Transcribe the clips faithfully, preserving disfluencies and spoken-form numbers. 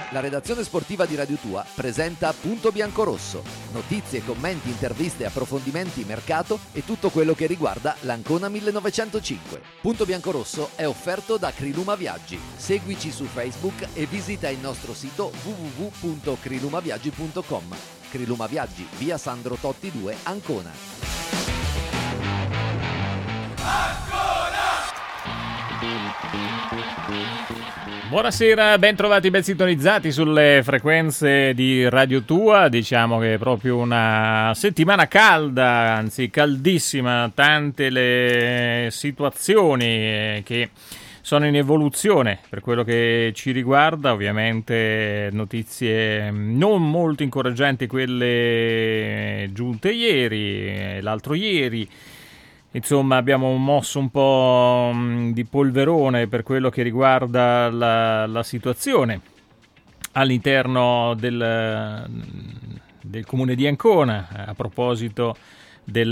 La redazione sportiva di Radio Tua presenta Punto Biancorosso. Notizie, commenti, interviste, approfondimenti, mercato e tutto quello che riguarda l'Ancona millenovecentocinque. Punto Biancorosso è offerto da Criluma Viaggi. Seguici su Facebook e visita il nostro sito w w w punto crilumaviaggi punto com. Criluma Viaggi, via Sandro Totti due, Ancona. Buonasera, ben trovati, ben sintonizzati sulle frequenze di Radio Tua. Diciamo che è proprio una settimana calda, anzi caldissima, tante le situazioni che sono in evoluzione per quello che ci riguarda. Ovviamente notizie non molto incoraggianti quelle giunte ieri, l'altro ieri. Insomma, abbiamo mosso un po' di polverone per quello che riguarda la, la situazione all'interno del, del comune di Ancona, a proposito del,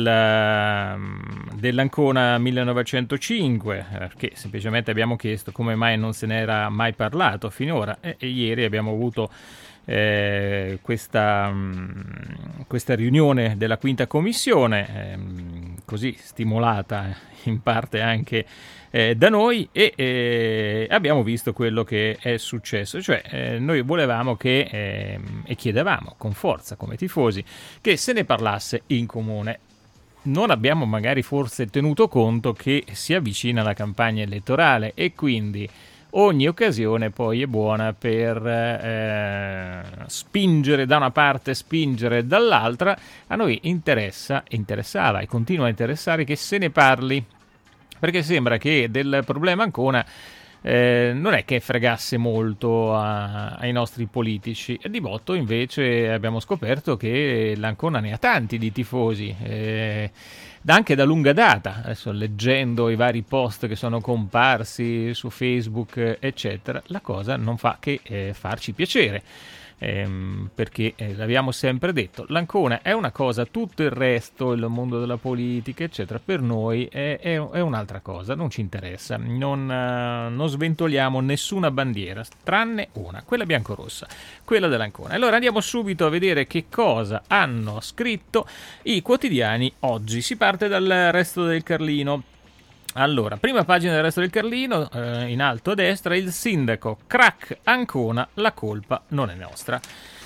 dell'Ancona millenovecentocinque, perché semplicemente abbiamo chiesto come mai non se n'era mai parlato finora, e, e ieri abbiamo avuto eh, questa, questa riunione della quinta commissione, eh, così stimolata in parte anche eh, da noi, e eh, abbiamo visto quello che è successo. Cioè eh, noi volevamo che eh, e chiedevamo con forza come tifosi che se ne parlasse in comune. Non abbiamo magari forse tenuto conto che si avvicina la campagna elettorale e quindi ogni occasione poi è buona per eh, spingere da una parte, spingere dall'altra. A noi interessa, interessava e continua a interessare che se ne parli, perché sembra che del problema Ancona eh, non è che fregasse molto a, ai nostri politici. E di botto invece abbiamo scoperto che l'Ancona ne ha tanti di tifosi, eh, anche da lunga data. Adesso leggendo i vari post che sono comparsi su Facebook eccetera, la cosa non fa che eh, farci piacere, ehm, perché eh, l'abbiamo sempre detto, l'Ancona è una cosa, tutto il resto, il mondo della politica eccetera, per noi è, è, è un'altra cosa, non ci interessa, non, uh, non sventoliamo nessuna bandiera tranne una, quella biancorossa, quella dell'Ancona. Allora andiamo subito a vedere che cosa hanno scritto i quotidiani oggi. Si parte dal Resto del Carlino. Allora, prima pagina del Resto del Carlino, eh, in alto a destra, il sindaco, crack Ancona, la colpa non è nostra.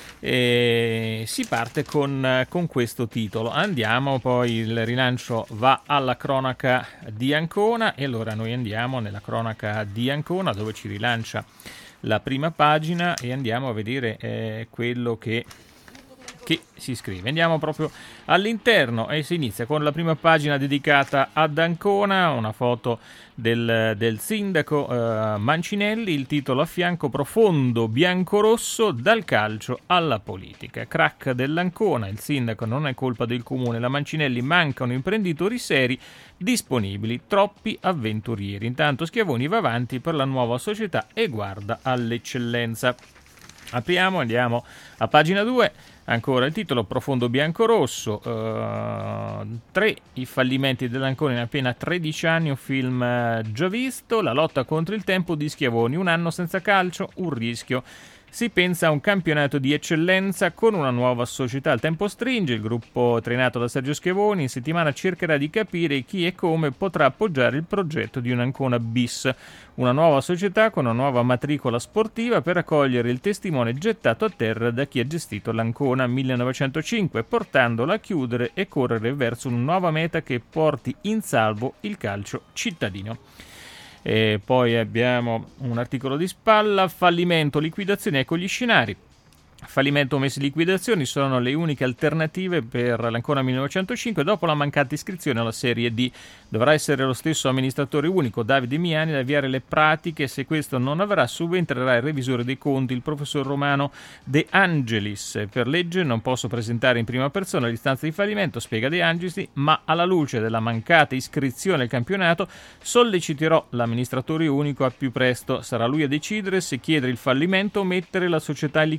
E si parte con, con questo titolo. Andiamo, poi il rilancio va alla cronaca di Ancona, e allora noi andiamo nella cronaca di Ancona dove ci rilancia la prima pagina e andiamo a vedere eh, quello che, che si scrive. Andiamo proprio all'interno e si inizia con la prima pagina dedicata ad Ancona, una foto del, del sindaco eh, Mancinelli, il titolo a fianco: profondo biancorosso dal calcio alla politica. Crack dell'Ancona, il sindaco non è colpa del comune, la Mancinelli mancano imprenditori seri disponibili, troppi avventurieri. Intanto Schiavoni va avanti per la nuova società e guarda all'eccellenza. Apriamo, andiamo a pagina due, ancora il titolo: profondo biancorosso, uh, tre i fallimenti dell'Ancona in appena tredici anni, un film uh, già visto, la lotta contro il tempo di Schiavoni, un anno senza calcio, un rischio. Si pensa a un campionato di eccellenza con una nuova società. Il tempo stringe, il gruppo trainato da Sergio Schiavoni in settimana cercherà di capire chi e come potrà appoggiare il progetto di un Ancona bis, una nuova società con una nuova matricola sportiva per raccogliere il testimone gettato a terra da chi ha gestito l'Ancona millenovecentocinque, portandola a chiudere e correre verso una nuova meta che porti in salvo il calcio cittadino. E poi abbiamo un articolo di spalla: fallimento, liquidazioni, ecco gli scenari. Fallimento, omesse liquidazioni sono le uniche alternative per l'Ancona millenovecentocinque dopo la mancata iscrizione alla Serie D. Dovrà essere lo stesso amministratore unico, Davide Miani, ad avviare le pratiche. Se questo non avverrà, subentrerà il revisore dei conti, il professor Romano De Angelis. Per legge non posso presentare in prima persona l'istanza di fallimento, spiega De Angelis, ma alla luce della mancata iscrizione al campionato solleciterò l'amministratore unico a più presto. Sarà lui a decidere se chiedere il fallimento o mettere la società in liquidazione.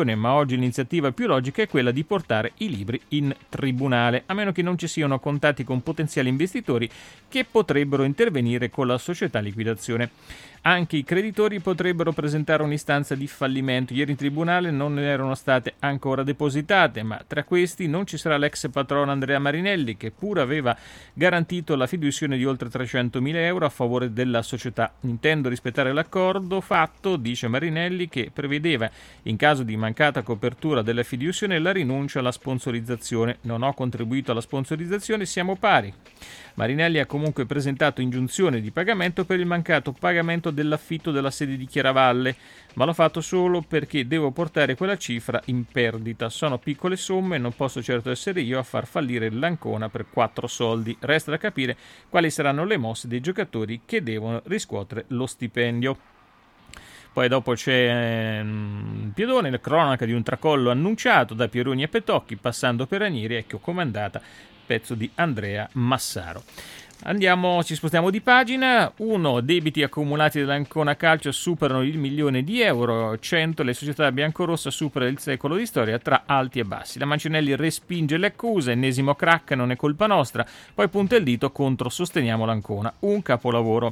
liquidazione, ma oggi l'iniziativa più logica è quella di portare i libri in tribunale, a meno che non ci siano contatti con potenziali investitori che potrebbero intervenire con la società liquidazione. Anche i creditori potrebbero presentare un'istanza di fallimento. Ieri in tribunale non ne erano state ancora depositate, ma tra questi non ci sarà l'ex patrono Andrea Marinelli, che pure aveva garantito la fiduzione di oltre trecentomila euro a favore della società. Intendo rispettare l'accordo fatto, dice Marinelli, che prevedeva, in caso di mancata copertura della fiduzione, la rinuncia alla sponsorizzazione. Non ho contribuito alla sponsorizzazione, siamo pari. Marinelli ha comunque presentato ingiunzione di pagamento per il mancato pagamento dell'affitto della sede di Chiaravalle, ma l'ho fatto solo perché devo portare quella cifra in perdita. Sono piccole somme, non posso certo essere io a far fallire l'Ancona per quattro soldi. Resta da capire quali saranno le mosse dei giocatori che devono riscuotere lo stipendio. Poi dopo c'è um, Piedone, la cronaca di un tracollo annunciato da Pieroni e Petocchi, passando per Ranieri, ecco comandata, pezzo di Andrea Massaro. Andiamo, ci spostiamo di pagina. uno. Debiti accumulati dall'Ancona Calcio superano il milione di euro. cento. Le società biancorossa supera il secolo di storia tra alti e bassi. La Mancinelli respinge le accuse, ennesimo crack, non è colpa nostra. Poi punta il dito contro Sosteniamo l'Ancona. Un capolavoro.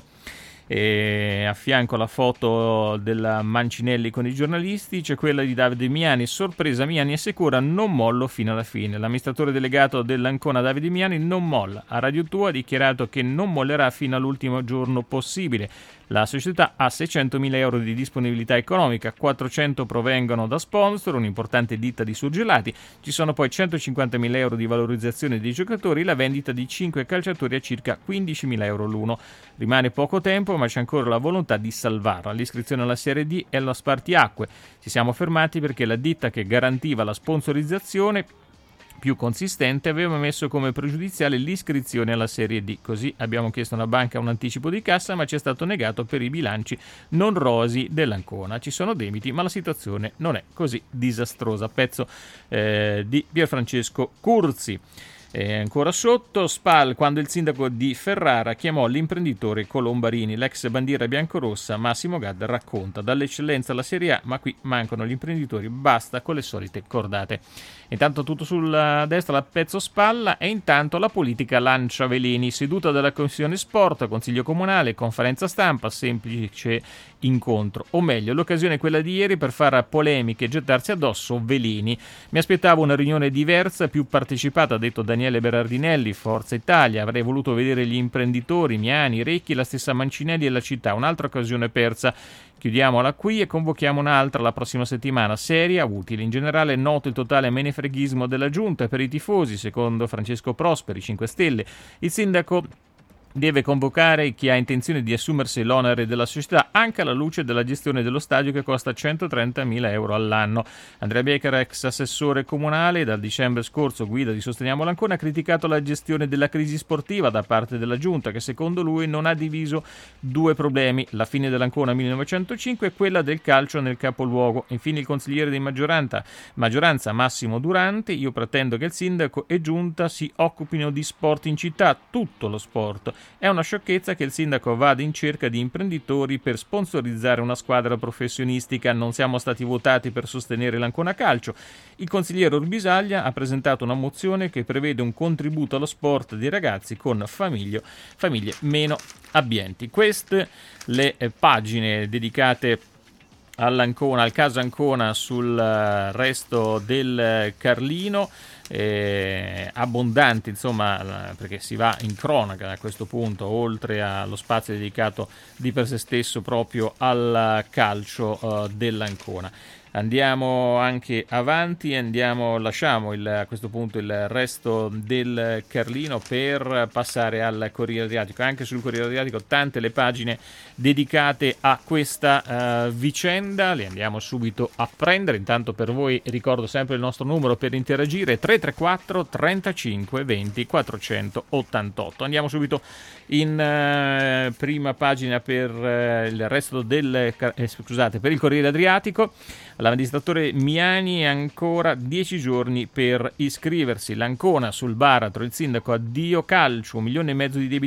E a fianco la foto della Mancinelli con i giornalisti c'è quella di Davide Miani. Sorpresa, Miani assicura non mollo fino alla fine. L'amministratore delegato dell'Ancona Davide Miani non molla. A Radio Tua ha dichiarato che non mollerà fino all'ultimo giorno possibile. La società ha seicentomila euro di disponibilità economica, quattrocento provengono da sponsor, un'importante ditta di surgelati, ci sono poi centocinquantamila euro di valorizzazione dei giocatori, la vendita di cinque calciatori a circa quindicimila euro l'uno. Rimane poco tempo, ma c'è ancora la volontà di salvarla. L'iscrizione alla Serie D è lo spartiacque. Ci siamo fermati perché la ditta che garantiva la sponsorizzazione più consistente aveva messo come pregiudiziale l'iscrizione alla Serie D. Così abbiamo chiesto a una banca un anticipo di cassa, ma ci è stato negato per i bilanci non rosi dell'Ancona. Ci sono debiti, ma la situazione non è così disastrosa. Pezzo eh, di Pierfrancesco Curzi. E ancora sotto, Spal, quando il sindaco di Ferrara chiamò l'imprenditore Colombarini, l'ex bandiera biancorossa Massimo Gadda racconta: dall'eccellenza alla Serie A, ma qui mancano gli imprenditori, basta con le solite cordate. Intanto tutto sulla destra, la pezzo spalla, e intanto la politica lancia veleni. Seduta della Commissione Sport, Consiglio Comunale, conferenza stampa, semplice incontro, o meglio, l'occasione è quella di ieri per fare polemiche e gettarsi addosso veleni. Mi aspettavo una riunione diversa, più partecipata, ha detto Daniele Berardinelli, Forza Italia. Avrei voluto vedere gli imprenditori, Miani, Recchi, la stessa Mancinelli e la città. Un'altra occasione persa. Chiudiamola qui e convochiamo un'altra la prossima settimana, seria, utile. In generale è noto il totale menefreghismo della giunta per i tifosi, secondo Francesco Prosperi, cinque Stelle. Il sindaco deve convocare chi ha intenzione di assumersi l'onere della società, anche alla luce della gestione dello stadio che costa centotrentamila euro all'anno. Andrea Becker, ex assessore comunale, dal dicembre scorso guida di Sosteniamo l'Ancona, ha criticato la gestione della crisi sportiva da parte della giunta, che secondo lui non ha diviso due problemi: la fine dell'Ancona millenovecentocinque e quella del calcio nel capoluogo. Infine il consigliere di maggioranza, maggioranza Massimo Durante: io pretendo che il sindaco e giunta si occupino di sport in città, tutto lo sport. È una sciocchezza che il sindaco vada in cerca di imprenditori per sponsorizzare una squadra professionistica. Non siamo stati votati per sostenere l'Ancona Calcio. Il consigliere Orbisaglia ha presentato una mozione che prevede un contributo allo sport dei ragazzi con famiglie, famiglie meno abbienti. Queste le eh, pagine dedicate all'Ancona, al caso Ancona sul uh, resto del Carlino. Eh, abbondanti, insomma, perché si va in cronaca a questo punto, oltre allo spazio dedicato di per sé stesso proprio al calcio uh, dell'Ancona. Andiamo anche avanti, andiamo, lasciamo il, a questo punto il resto del Carlino per passare al Corriere Adriatico. Anche sul Corriere Adriatico tante le pagine dedicate a questa uh, vicenda, le andiamo subito a prendere. Intanto per voi ricordo sempre il nostro numero per interagire: tre tre quattro trentacinque venti quattrocentottantotto. Andiamo subito in uh, prima pagina per uh, il resto del eh, scusate per il Corriere Adriatico. L'amministratore Miani ancora dieci giorni per iscriversi. L'Ancona sul baratro, il sindaco addio calcio, un milione e mezzo di debiti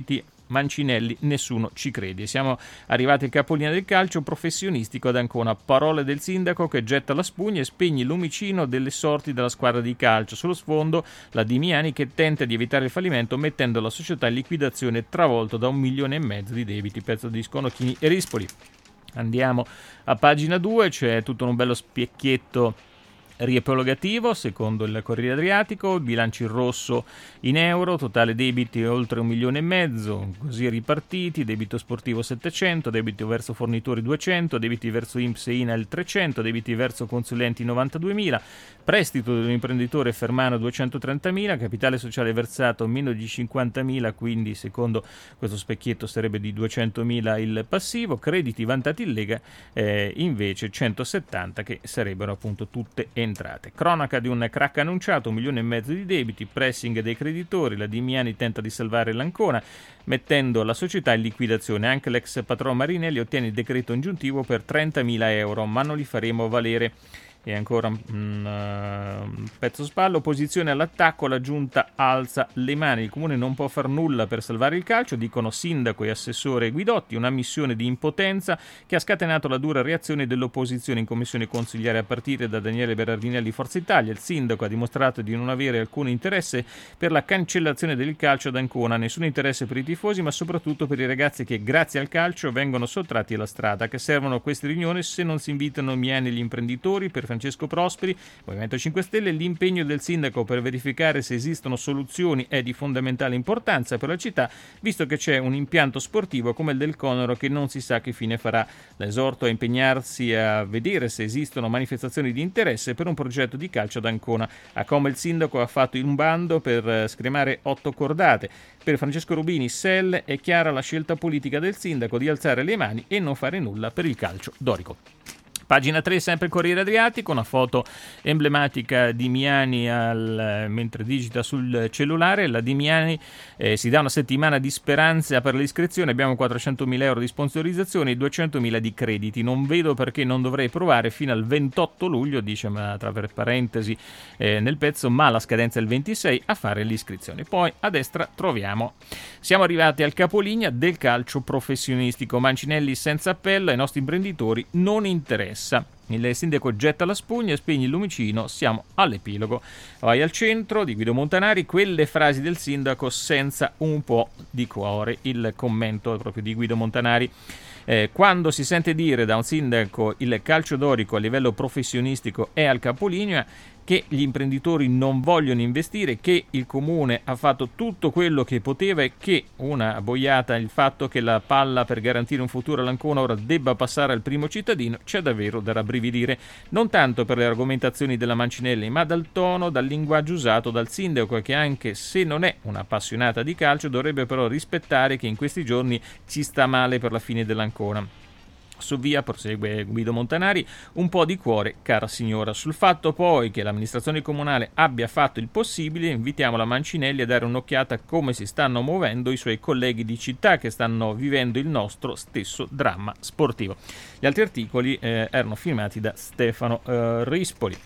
Mancinelli, nessuno ci crede. Siamo arrivati al capolinea del calcio professionistico ad Ancona. Parole del sindaco che getta la spugna e spegne il lumicino delle sorti della squadra di calcio. Sullo sfondo la Dimiani che tenta di evitare il fallimento mettendo la società in liquidazione, travolto da un milione e mezzo di debiti. Pezzo di Sconocchini e Rispoli. Andiamo a pagina due, c'è tutto un bello specchietto riepilogativo secondo il Corriere Adriatico, bilancio in rosso in euro, totale debiti oltre un milione e mezzo, così ripartiti, debito sportivo settecento, debiti verso fornitori duecento, debiti verso I N P S e I N A L trecento, debiti verso consulenti novantaduemila, prestito dell'imprenditore Fermano duecentotrentamila, capitale sociale versato meno di cinquantamila, quindi secondo questo specchietto sarebbe di duecentomila il passivo, crediti vantati in Lega eh, invece centosettanta che sarebbero appunto tutte entrate. Cronaca di un crack annunciato, un milione e mezzo di debiti, pressing dei creditori, la Dimiani tenta di salvare l'Ancona mettendo la società in liquidazione. Anche l'ex patron Marinelli ottiene il decreto ingiuntivo per trentamila euro, ma non li faremo valere. E ancora un uh, pezzo spallo, opposizione all'attacco, la giunta alza le mani, il comune non può far nulla per salvare il calcio, dicono sindaco e assessore Guidotti, una missione di impotenza che ha scatenato la dura reazione dell'opposizione in commissione consigliare a partire da Daniele Berardinelli Forza Italia. Il sindaco ha dimostrato di non avere alcun interesse per la cancellazione del calcio ad Ancona, nessun interesse per i tifosi ma soprattutto per i ragazzi che grazie al calcio vengono sottratti alla strada. Che servono queste riunioni se non si invitano Miani e gli imprenditori? Per Francesco Prosperi, Movimento cinque Stelle, l'impegno del sindaco per verificare se esistono soluzioni è di fondamentale importanza per la città, visto che c'è un impianto sportivo come il del Conero che non si sa che fine farà. L'esorto a impegnarsi a vedere se esistono manifestazioni di interesse per un progetto di calcio ad Ancona. A Como il sindaco ha fatto un bando per scremare otto cordate. Per Francesco Rubini, S E L, è chiara la scelta politica del sindaco di alzare le mani e non fare nulla per il calcio dorico. Pagina tre, sempre Corriere Adriatico, una foto emblematica di Miani al, mentre digita sul cellulare. La Dimiani eh, si dà una settimana di speranza per l'iscrizione, abbiamo quattrocentomila euro di sponsorizzazione e duecentomila di crediti. Non vedo perché non dovrei provare fino al ventotto luglio, dice ma tra parentesi eh, nel pezzo, ma la scadenza è il ventisei, a fare l'iscrizione. Poi a destra troviamo, siamo arrivati al capolinea del calcio professionistico. Mancinelli senza appello, ai nostri imprenditori non interessa. Il sindaco getta la spugna e spegne il lumicino, siamo all'epilogo. Vai al centro di Guido Montanari, quelle frasi del sindaco senza un po' di cuore. Il commento è proprio di Guido Montanari. Eh, quando si sente dire da un sindaco il calcio dorico a livello professionistico è al capolinea, che gli imprenditori non vogliono investire, che il comune ha fatto tutto quello che poteva e che una boiata il fatto che la palla per garantire un futuro all'Ancona ora debba passare al primo cittadino, c'è davvero da rabbrividire, non tanto per le argomentazioni della Mancinelli ma dal tono, dal linguaggio usato dal sindaco, che anche se non è un'appassionata di calcio dovrebbe però rispettare che in questi giorni ci sta male per la fine dell'Ancona. Su via, prosegue Guido Montanari, un po' di cuore, cara signora. Sul fatto poi che l'amministrazione comunale abbia fatto il possibile, invitiamo la Mancinelli a dare un'occhiata a come si stanno muovendo i suoi colleghi di città che stanno vivendo il nostro stesso dramma sportivo. Gli altri articoli eh, erano firmati da Stefano eh, Rispoli.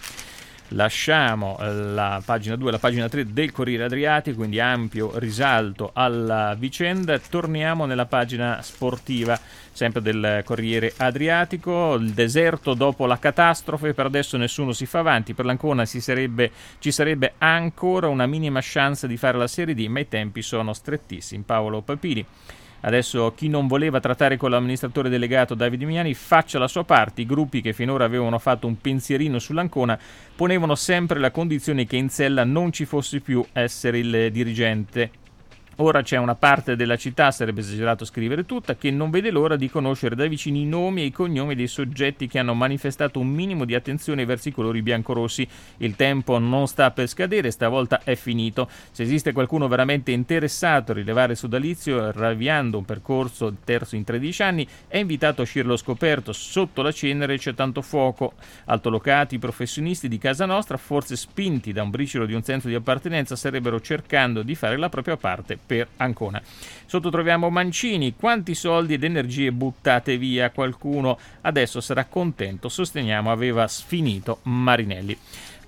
Lasciamo la pagina due e la pagina tre del Corriere Adriatico, quindi ampio risalto alla vicenda. Torniamo nella pagina sportiva, sempre del Corriere Adriatico. Il deserto dopo la catastrofe, per adesso nessuno si fa avanti, per l'Ancona si sarebbe, ci sarebbe ancora una minima chance di fare la Serie D, ma i tempi sono strettissimi. Paolo Papini. Adesso chi non voleva trattare con l'amministratore delegato Davide Miani faccia la sua parte. I gruppi che finora avevano fatto un pensierino sull'Ancona ponevano sempre la condizione che in sella non ci fosse più essere il dirigente. Ora c'è una parte della città, sarebbe esagerato scrivere tutta, che non vede l'ora di conoscere da vicino i nomi e i cognomi dei soggetti che hanno manifestato un minimo di attenzione verso i colori biancorossi. Il tempo non sta per scadere, stavolta è finito. Se esiste qualcuno veramente interessato a rilevare il sodalizio, ravviando un percorso terzo in tredici anni, è invitato a uscirlo scoperto. Sotto la cenere c'è tanto fuoco. Altolocati, professionisti di casa nostra, forse spinti da un briciolo di un senso di appartenenza, starebbero cercando di fare la propria parte per Ancona. Sotto troviamo Mancini, quanti soldi ed energie buttate via, qualcuno adesso sarà contento, sosteniamo aveva sfinito Marinelli.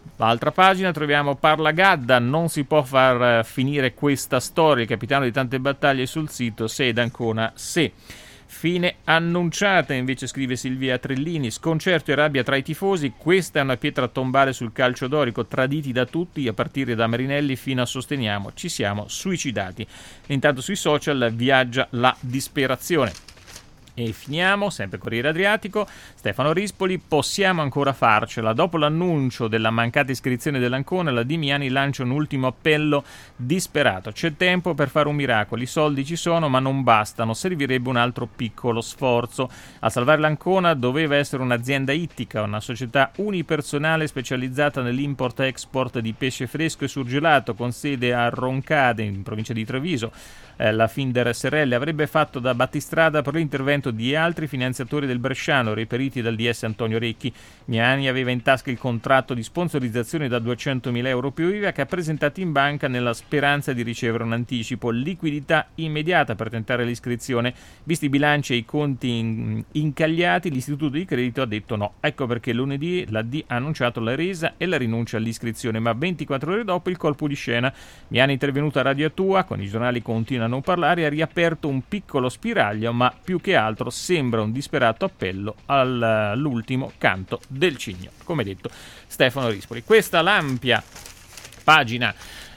L'altra pagina troviamo Parla Gadda, non si può far finire questa storia, il capitano di tante battaglie sul sito, se ed Ancona se. Fine annunciata, invece scrive Silvia Trellini, sconcerto e rabbia tra i tifosi, questa è una pietra tombale sul calcio dorico, traditi da tutti, a partire da Marinelli fino a Sosteniamo, ci siamo suicidati. Intanto sui social viaggia la disperazione. E finiamo, sempre Corriere Adriatico, Stefano Rispoli, possiamo ancora farcela. Dopo l'annuncio della mancata iscrizione dell'Ancona, la Dimiani lancia un ultimo appello disperato. C'è tempo per fare un miracolo, i soldi ci sono ma non bastano, servirebbe un altro piccolo sforzo. A salvare l'Ancona doveva essere un'azienda ittica, una società unipersonale specializzata nell'import-export di pesce fresco e surgelato, con sede a Roncade, in provincia di Treviso. Eh, la Finder S R L avrebbe fatto da battistrada per l'intervento di altri finanziatori del bresciano reperiti dal D S Antonio Recchi. Miani aveva in tasca il contratto di sponsorizzazione da duecentomila euro più I V A che ha presentato in banca nella speranza di ricevere un anticipo, liquidità immediata per tentare l'iscrizione. Visti i bilanci e i conti in, incagliati, l'istituto di credito ha detto no. Ecco perché lunedì la D ha annunciato la resa e la rinuncia all'iscrizione, ma ventiquattro ore dopo il colpo di scena. Miani è intervenuto a Radio Tua, con i giornali continuano a non parlare, ha riaperto un piccolo spiraglio, ma più che altro sembra un disperato appello all'ultimo canto del cigno, come detto Stefano Rispoli. Questa l'ampia pagina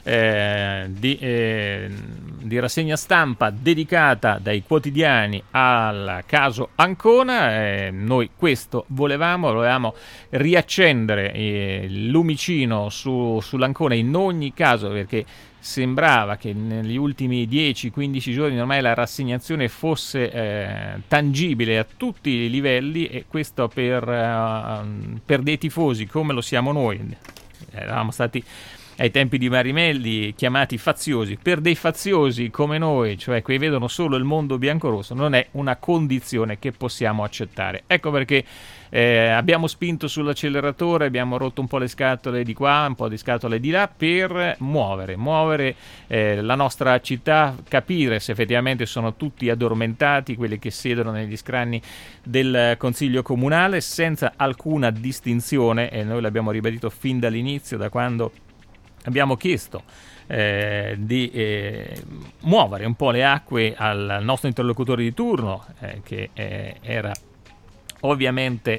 eh, di, eh, di rassegna stampa dedicata dai quotidiani al caso Ancona. Eh, noi questo volevamo, volevamo riaccendere eh, il lumicino su, sull'Ancona in ogni caso, perché sembrava che negli ultimi dieci quindici giorni ormai la rassegnazione fosse eh, tangibile a tutti i livelli, e questo per, uh, per dei tifosi come lo siamo noi. Eravamo stati ai tempi di Marimelli chiamati faziosi, per dei faziosi come noi, cioè che vedono solo il mondo biancorosso, non è una condizione che possiamo accettare. Ecco perché eh, abbiamo spinto sull'acceleratore, abbiamo rotto un po' le scatole di qua, un po' di scatole di là, per muovere, muovere eh, la nostra città, capire se effettivamente sono tutti addormentati quelli che siedono negli scranni del Consiglio Comunale, senza alcuna distinzione, e noi l'abbiamo ribadito fin dall'inizio, da quando abbiamo chiesto eh, di eh, muovere un po' le acque al nostro interlocutore di turno, eh, che eh, era ovviamente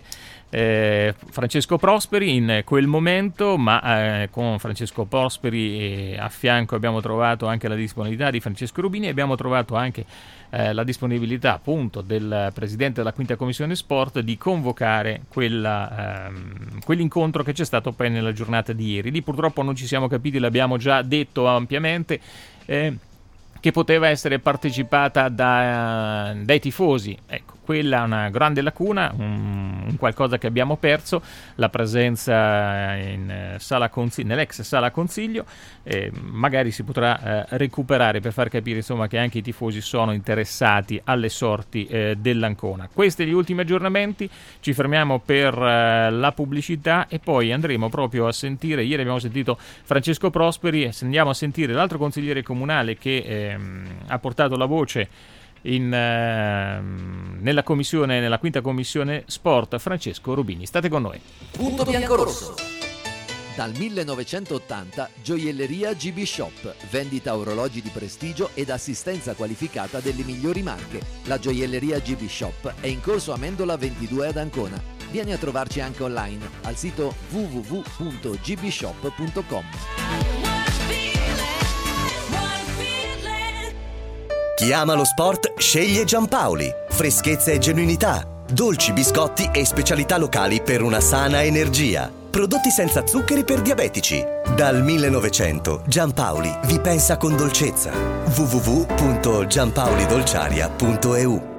eh, Francesco Prosperi in quel momento, ma eh, con Francesco Prosperi eh, a fianco abbiamo trovato anche la disponibilità di Francesco Rubini, e abbiamo trovato anche eh, la disponibilità appunto del presidente della quinta commissione sport di convocare quella, ehm, quell'incontro che c'è stato poi nella giornata di ieri. Lì purtroppo non ci siamo capiti, l'abbiamo già detto ampiamente, eh, che poteva essere partecipata da, dai tifosi. Ecco, quella è una grande lacuna, un, un qualcosa che abbiamo perso, la presenza in sala consiglio, nell'ex sala consiglio. Eh, magari si potrà eh, recuperare, per far capire insomma che anche i tifosi sono interessati alle sorti eh, dell'Ancona. Questi gli ultimi aggiornamenti, ci fermiamo per eh, la pubblicità e poi andremo proprio a sentire, ieri abbiamo sentito Francesco Prosperi, e andiamo a sentire l'altro consigliere comunale che eh, ha portato la voce in, eh, nella commissione, nella quinta commissione sport, Francesco Rubini. State con noi. Punto biancorosso. Dal millenovecentottanta Gioielleria G B Shop, vendita orologi di prestigio ed assistenza qualificata delle migliori marche. La Gioielleria G B Shop è in corso Amendola ventidue ad Ancona. Vieni a trovarci anche online al sito w w w punto g b shop punto com. Chi ama lo sport sceglie Giampaoli. Freschezza e genuinità, dolci, biscotti e specialità locali per una sana energia. Prodotti senza zuccheri per diabetici. Dal millenovecento Giampaoli vi pensa con dolcezza. w w w punto giampaolidolciaria punto e u.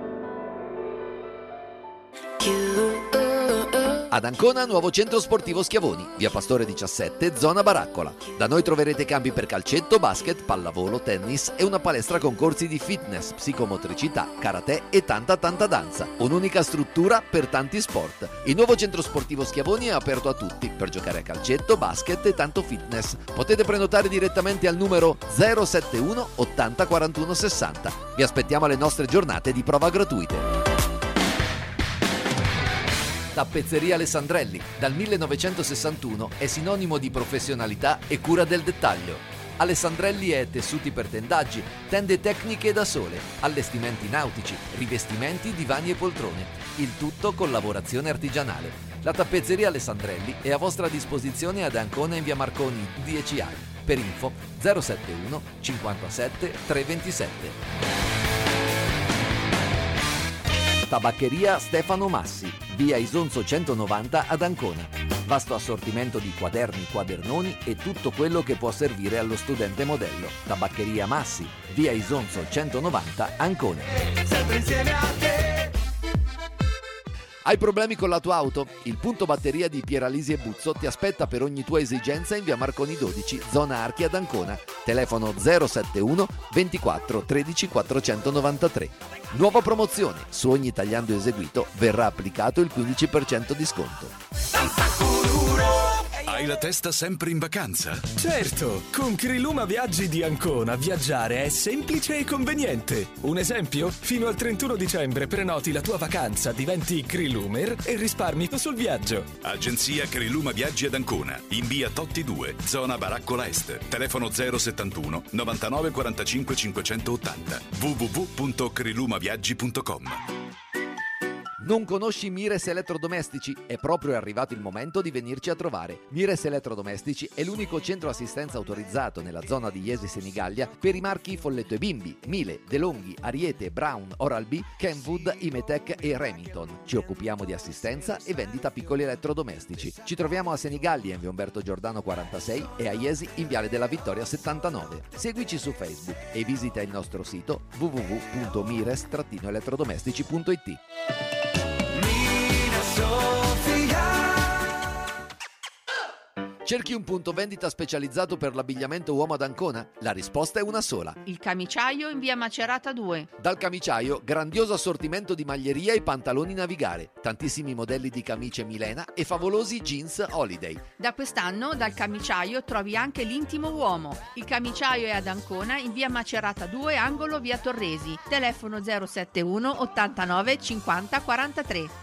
Ad Ancona, nuovo centro sportivo Schiavoni, via Pastore diciassette, zona Baraccola. Da noi troverete campi per calcetto, basket, pallavolo, tennis e una palestra con corsi di fitness, psicomotricità, karate e tanta tanta danza. Un'unica struttura per tanti sport. Il nuovo centro sportivo Schiavoni è aperto a tutti per giocare a calcetto, basket e tanto fitness. Potete prenotare direttamente al numero zero sette uno ottanta quarantuno sessanta. Vi aspettiamo alle nostre giornate di prova gratuite. Tappezzeria Alessandrelli, dal millenovecentosessantuno è sinonimo di professionalità e cura del dettaglio. Alessandrelli è tessuti per tendaggi, tende tecniche da sole, allestimenti nautici, rivestimenti, divani e poltrone. Il tutto con lavorazione artigianale. La Tappezzeria Alessandrelli è a vostra disposizione ad Ancona in via Marconi dieci A. Per info zero settantuno cinquantasette trecentoventisette. Tabaccheria Stefano Massi, via Isonzo centonovanta ad Ancona. Vasto assortimento di quaderni, quadernoni e tutto quello che può servire allo studente modello. Tabaccheria Massi, via Isonzo centonovanta, Ancona. Sempre insieme a te. Hai problemi con la tua auto? Il punto batteria di Pieralisi e Buzzo ti aspetta per ogni tua esigenza in via Marconi dodici, zona Archi ad Ancona. Telefono zero settantuno ventiquattro tredici quattrocentonovantatré. Nuova promozione: su ogni tagliando eseguito verrà applicato il quindici per cento di sconto. Hai la testa sempre in vacanza? Certo, con Criluma Viaggi di Ancona viaggiare è semplice e conveniente. Un esempio? Fino al trentuno dicembre prenoti la tua vacanza, diventi Crilumer e risparmi sul viaggio. Agenzia Criluma Viaggi ad Ancona, in via Totti due, zona Baraccola Est. Telefono zero settantuno novantanove quarantacinque cinquecentottanta. w w w punto crilumaviaggi punto com. Non conosci Mires Elettrodomestici? È proprio arrivato il momento di venirci a trovare. Mires Elettrodomestici è l'unico centro assistenza autorizzato nella zona di Iesi Senigallia per i marchi Folletto e Bimbi, Miele, DeLonghi, Ariete, Brown, Oral-B, Kenwood, Imetec e Remington. Ci occupiamo di assistenza e vendita piccoli elettrodomestici. Ci troviamo a Senigallia in via Umberto Giordano quarantasei e a Iesi in viale della Vittoria settantanove. Seguici su Facebook e visita il nostro sito w w w punto mires elettrodomestici punto i t. Cerchi un punto vendita specializzato per l'abbigliamento uomo ad Ancona? La risposta è una sola. Il Camiciaio in via Macerata due. Dal Camiciaio, grandioso assortimento di maglieria e pantaloni navigare, tantissimi modelli di camicie Milena e favolosi jeans Holiday. Da quest'anno dal Camiciaio trovi anche l'intimo uomo. Il Camiciaio è ad Ancona in via Macerata due, angolo via Torresi. Telefono zero settantuno ottantanove cinquanta quarantatré.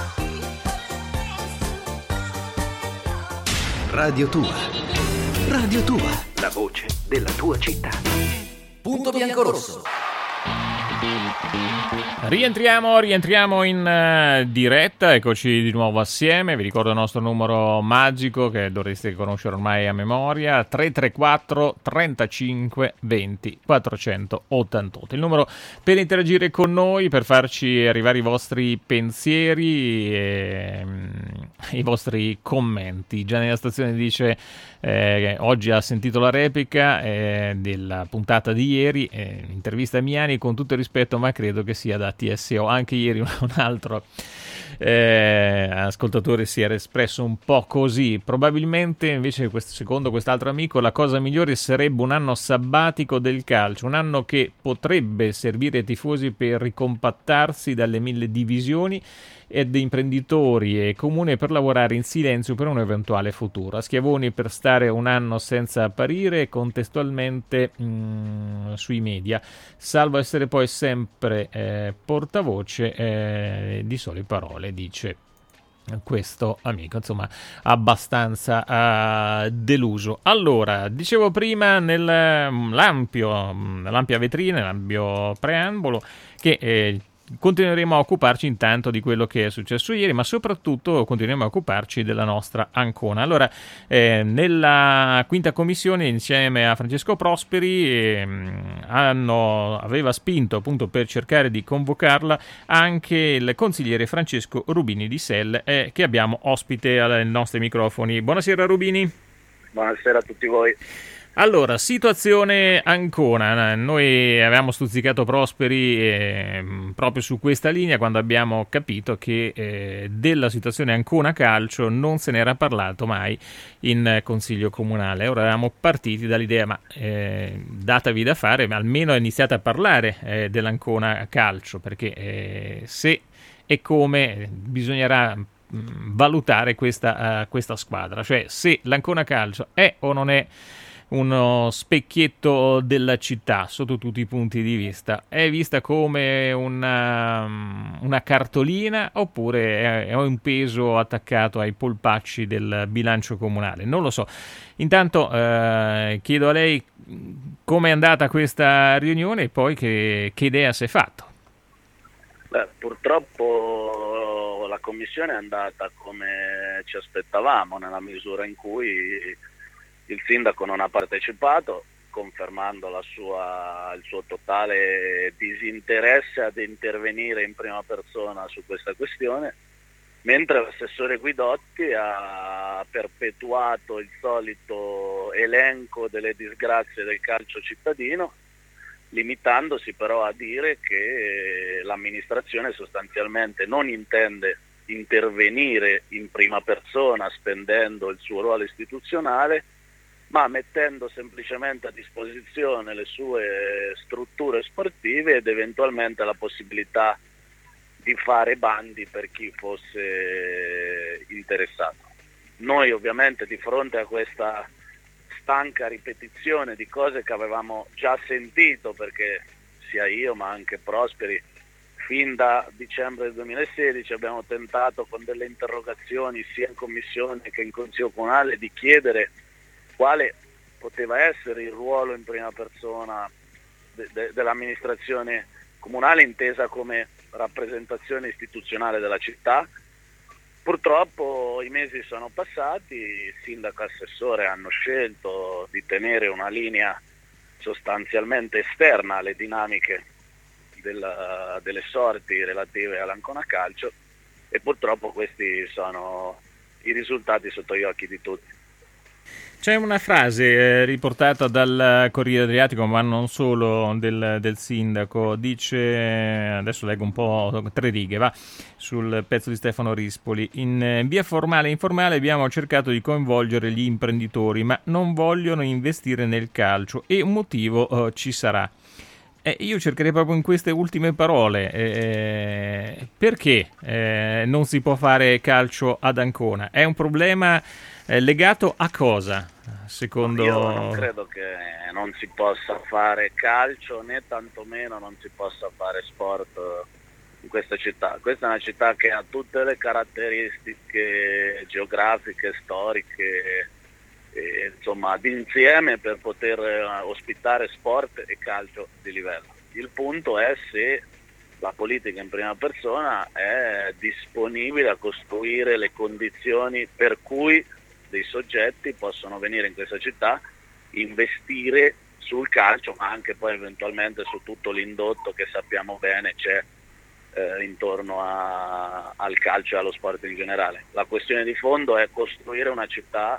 Radio Tua. Radio Tua. La voce della tua città. Punto Biancorosso. Rientriamo, rientriamo in uh, diretta, eccoci di nuovo assieme. Vi ricordo il nostro numero magico che dovreste conoscere ormai a memoria: tre tre quattro trentacinque venti quattrocentottantotto. Il numero per interagire con noi, per farci arrivare i vostri pensieri e um, i vostri commenti. Già nella stazione dice eh, oggi ha sentito la replica eh, della puntata di ieri, eh, intervista a Miani, con tutto il rispetto, ma credo che sia da T S O. Anche ieri un altro eh, ascoltatore si era espresso un po' così. Probabilmente invece, questo, secondo quest'altro amico, la cosa migliore sarebbe un anno sabbatico del calcio, un anno che potrebbe servire ai tifosi per ricompattarsi dalle mille divisioni ed imprenditori e comune per lavorare in silenzio per un eventuale futuro. A Schiavoni per stare un anno senza apparire e contestualmente mh, sui media, salvo essere poi sempre eh, portavoce eh, di sole parole, dice questo amico, insomma abbastanza uh, deluso. Allora, dicevo prima nell'ampio nell'ampia vetrina, nell'ampio preambolo, che eh, continueremo a occuparci intanto di quello che è successo ieri, ma soprattutto continueremo a occuparci della nostra Ancona. Allora, eh, nella quinta commissione, insieme a Francesco Prosperi, eh, hanno, aveva spinto appunto per cercare di convocarla anche il consigliere Francesco Rubini di Sell, eh, che abbiamo ospite ai nostri microfoni. Buonasera Rubini. Buonasera a tutti voi. Allora, situazione Ancona. Noi avevamo stuzzicato Prosperi eh, proprio su questa linea quando abbiamo capito che eh, della situazione Ancona Calcio non se n'era parlato mai in Consiglio Comunale. Ora eravamo partiti dall'idea, ma eh, datavi da fare, ma almeno iniziate a parlare eh, dell'Ancona Calcio, perché eh, se e come bisognerà mh, valutare questa, uh, questa squadra, cioè se l'Ancona Calcio è o non è uno specchietto della città sotto tutti i punti di vista. È vista come una, una cartolina oppure è, è un peso attaccato ai polpacci del bilancio comunale? Non lo so. Intanto eh, chiedo a lei come è andata questa riunione e poi che, che idea si è fatto. Beh, purtroppo la commissione è andata come ci aspettavamo, nella misura in cui il sindaco non ha partecipato, confermando la sua, il suo totale disinteresse ad intervenire in prima persona su questa questione, mentre l'assessore Guidotti ha perpetuato il solito elenco delle disgrazie del calcio cittadino, limitandosi però a dire che l'amministrazione sostanzialmente non intende intervenire in prima persona spendendo il suo ruolo istituzionale, ma mettendo semplicemente a disposizione le sue strutture sportive ed eventualmente la possibilità di fare bandi per chi fosse interessato. Noi ovviamente di fronte a questa stanca ripetizione di cose che avevamo già sentito, perché sia io ma anche Prosperi fin da dicembre del duemilasedici abbiamo tentato con delle interrogazioni sia in commissione che in consiglio comunale di chiedere quale poteva essere il ruolo in prima persona de- de- dell'amministrazione comunale intesa come rappresentazione istituzionale della città. Purtroppo i mesi sono passati, il sindaco e assessore hanno scelto di tenere una linea sostanzialmente esterna alle dinamiche della, delle sorti relative all'Ancona Calcio e purtroppo questi sono i risultati sotto gli occhi di tutti. C'è una frase eh, riportata dal Corriere Adriatico, ma non solo, del, del sindaco. Dice, adesso leggo un po', tre righe, va, sul pezzo di Stefano Rispoli. In eh, via formale e informale abbiamo cercato di coinvolgere gli imprenditori, ma non vogliono investire nel calcio e un motivo eh, ci sarà. Eh, io cercherei proprio in queste ultime parole, eh, perché eh, non si può fare calcio ad Ancona? È un problema eh, legato a cosa, secondo... Io non credo che non si possa fare calcio, né tantomeno non si possa fare sport in questa città. Questa è una città che ha tutte le caratteristiche geografiche, storiche, E, insomma d'insieme per poter ospitare sport e calcio di livello. Il punto è se la politica in prima persona è disponibile a costruire le condizioni per cui dei soggetti possono venire in questa città, investire sul calcio, ma anche poi eventualmente su tutto l'indotto che sappiamo bene c'è eh, intorno a, al calcio e allo sport in generale. La questione di fondo è costruire una città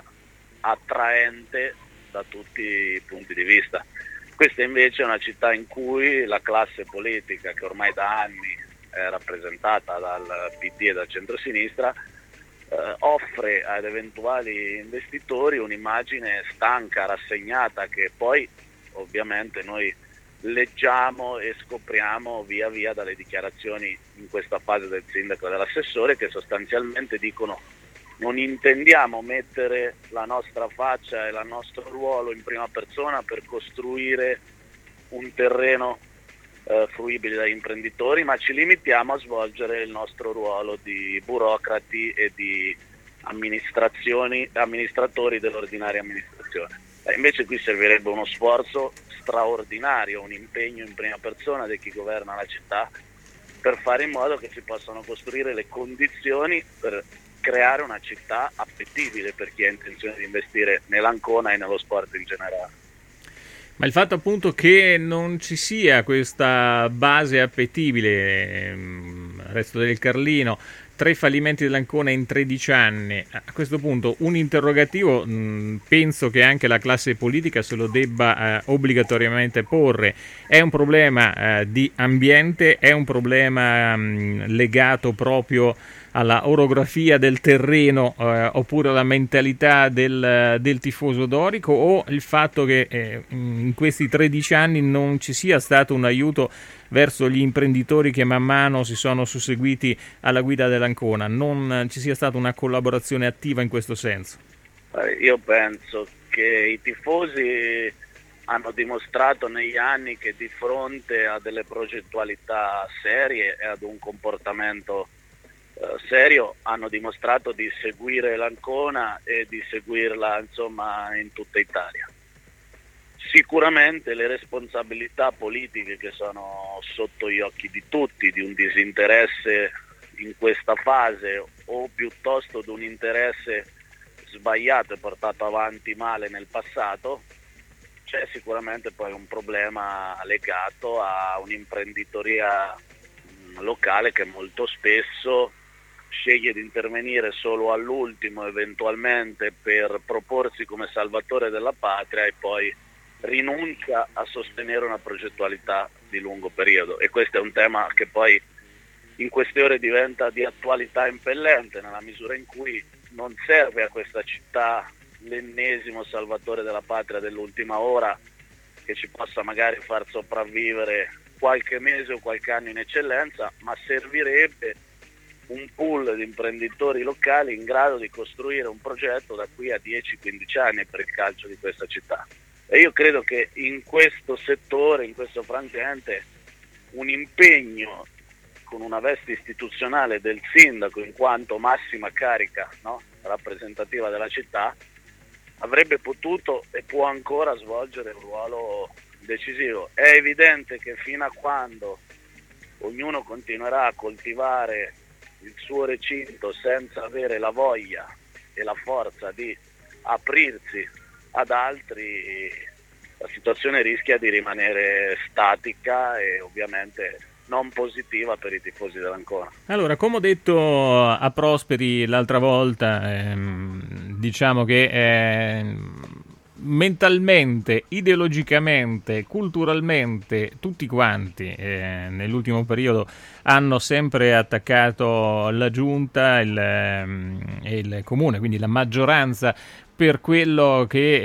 attraente da tutti i punti di vista. Questa invece è una città in cui la classe politica, che ormai da anni è rappresentata dal P D e dal centrosinistra, eh, offre ad eventuali investitori un'immagine stanca, rassegnata, che poi ovviamente noi leggiamo e scopriamo via via dalle dichiarazioni in questa fase del sindaco e dell'assessore, che sostanzialmente dicono: non intendiamo mettere la nostra faccia e il nostro ruolo in prima persona per costruire un terreno eh, fruibile dagli imprenditori, ma ci limitiamo a svolgere il nostro ruolo di burocrati e di amministrazioni, amministratori dell'ordinaria amministrazione. E invece qui servirebbe uno sforzo straordinario, un impegno in prima persona di chi governa la città per fare in modo che si possano costruire le condizioni per creare una città appetibile per chi ha intenzione di investire nell'Ancona e nello sport in generale. Ma il fatto appunto che non ci sia questa base appetibile, Resto del Carlino, tre fallimenti dell'Ancona in tredici anni, a questo punto un interrogativo mh, penso che anche la classe politica se lo debba eh, obbligatoriamente porre. È un problema eh, di ambiente, è un problema mh, legato proprio alla orografia del terreno eh, oppure alla mentalità del, del tifoso dorico, o il fatto che eh, in questi tredici anni non ci sia stato un aiuto verso gli imprenditori che man mano si sono susseguiti alla guida dell'Ancona, non ci sia stata una collaborazione attiva in questo senso? Io penso che i tifosi hanno dimostrato negli anni che di fronte a delle progettualità serie e ad un comportamento eh, serio hanno dimostrato di seguire l'Ancona e di seguirla insomma in tutta Italia. Sicuramente le responsabilità politiche che sono sotto gli occhi di tutti, di un disinteresse in questa fase o piuttosto di un interesse sbagliato e portato avanti male nel passato, c'è sicuramente poi un problema legato a un'imprenditoria locale che molto spesso sceglie di intervenire solo all'ultimo eventualmente per proporsi come salvatore della patria e poi rinuncia a sostenere una progettualità di lungo periodo, e questo è un tema che poi in queste ore diventa di attualità impellente, nella misura in cui non serve a questa città l'ennesimo salvatore della patria dell'ultima ora che ci possa magari far sopravvivere qualche mese o qualche anno in eccellenza, ma servirebbe un pool di imprenditori locali in grado di costruire un progetto da qui a dieci quindici anni per il calcio di questa città. E io credo che in questo settore, in questo frangente, un impegno con una veste istituzionale del sindaco in quanto massima carica, no, rappresentativa della città, avrebbe potuto e può ancora svolgere un ruolo decisivo. È evidente che fino a quando ognuno continuerà a coltivare il suo recinto senza avere la voglia e la forza di aprirsi ad altri, la situazione rischia di rimanere statica e ovviamente non positiva per i tifosi dell'Ancona. Allora, come ho detto a Prosperi l'altra volta, ehm, diciamo che ehm, mentalmente, ideologicamente, culturalmente, tutti quanti eh, nell'ultimo periodo hanno sempre attaccato la giunta il, ehm, il comune, quindi la maggioranza, per quello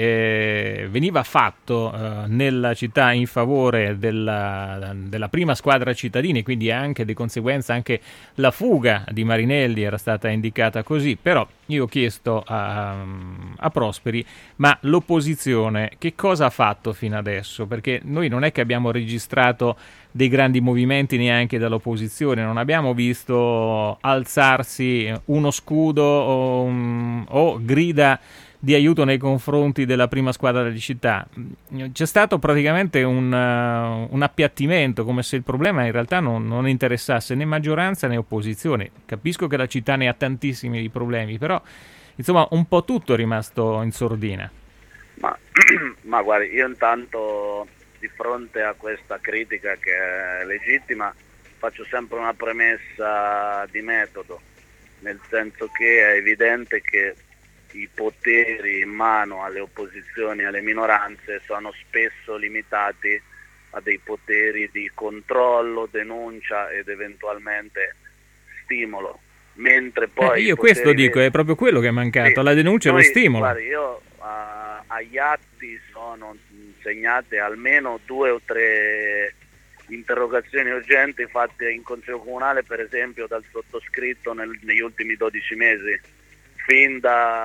che eh, veniva fatto eh, nella città in favore della, della prima squadra cittadini, quindi anche di conseguenza anche la fuga di Marinelli era stata indicata così. Però io ho chiesto a, a Prosperi, ma l'opposizione che cosa ha fatto fino adesso? Perché noi non è che abbiamo registrato dei grandi movimenti neanche dall'opposizione, non abbiamo visto alzarsi uno scudo o, un, o grida di aiuto nei confronti della prima squadra di città. C'è stato praticamente un, uh, un appiattimento, come se il problema in realtà non, non interessasse né maggioranza né opposizione. Capisco che la città ne ha tantissimi di problemi, però insomma un po' tutto è rimasto in sordina. Ma, ma guardi, io intanto di fronte a questa critica che è legittima faccio sempre una premessa di metodo, nel senso che è evidente che i poteri in mano alle opposizioni e alle minoranze sono spesso limitati a dei poteri di controllo, denuncia ed eventualmente stimolo, mentre poi eh, io questo poteri... dico, è proprio quello che è mancato, sì, la denuncia noi, e lo stimolo. Guarda, io uh, agli atti sono segnate almeno due o tre interrogazioni urgenti fatte in Consiglio Comunale, per esempio dal sottoscritto nel, negli ultimi dodici mesi, fin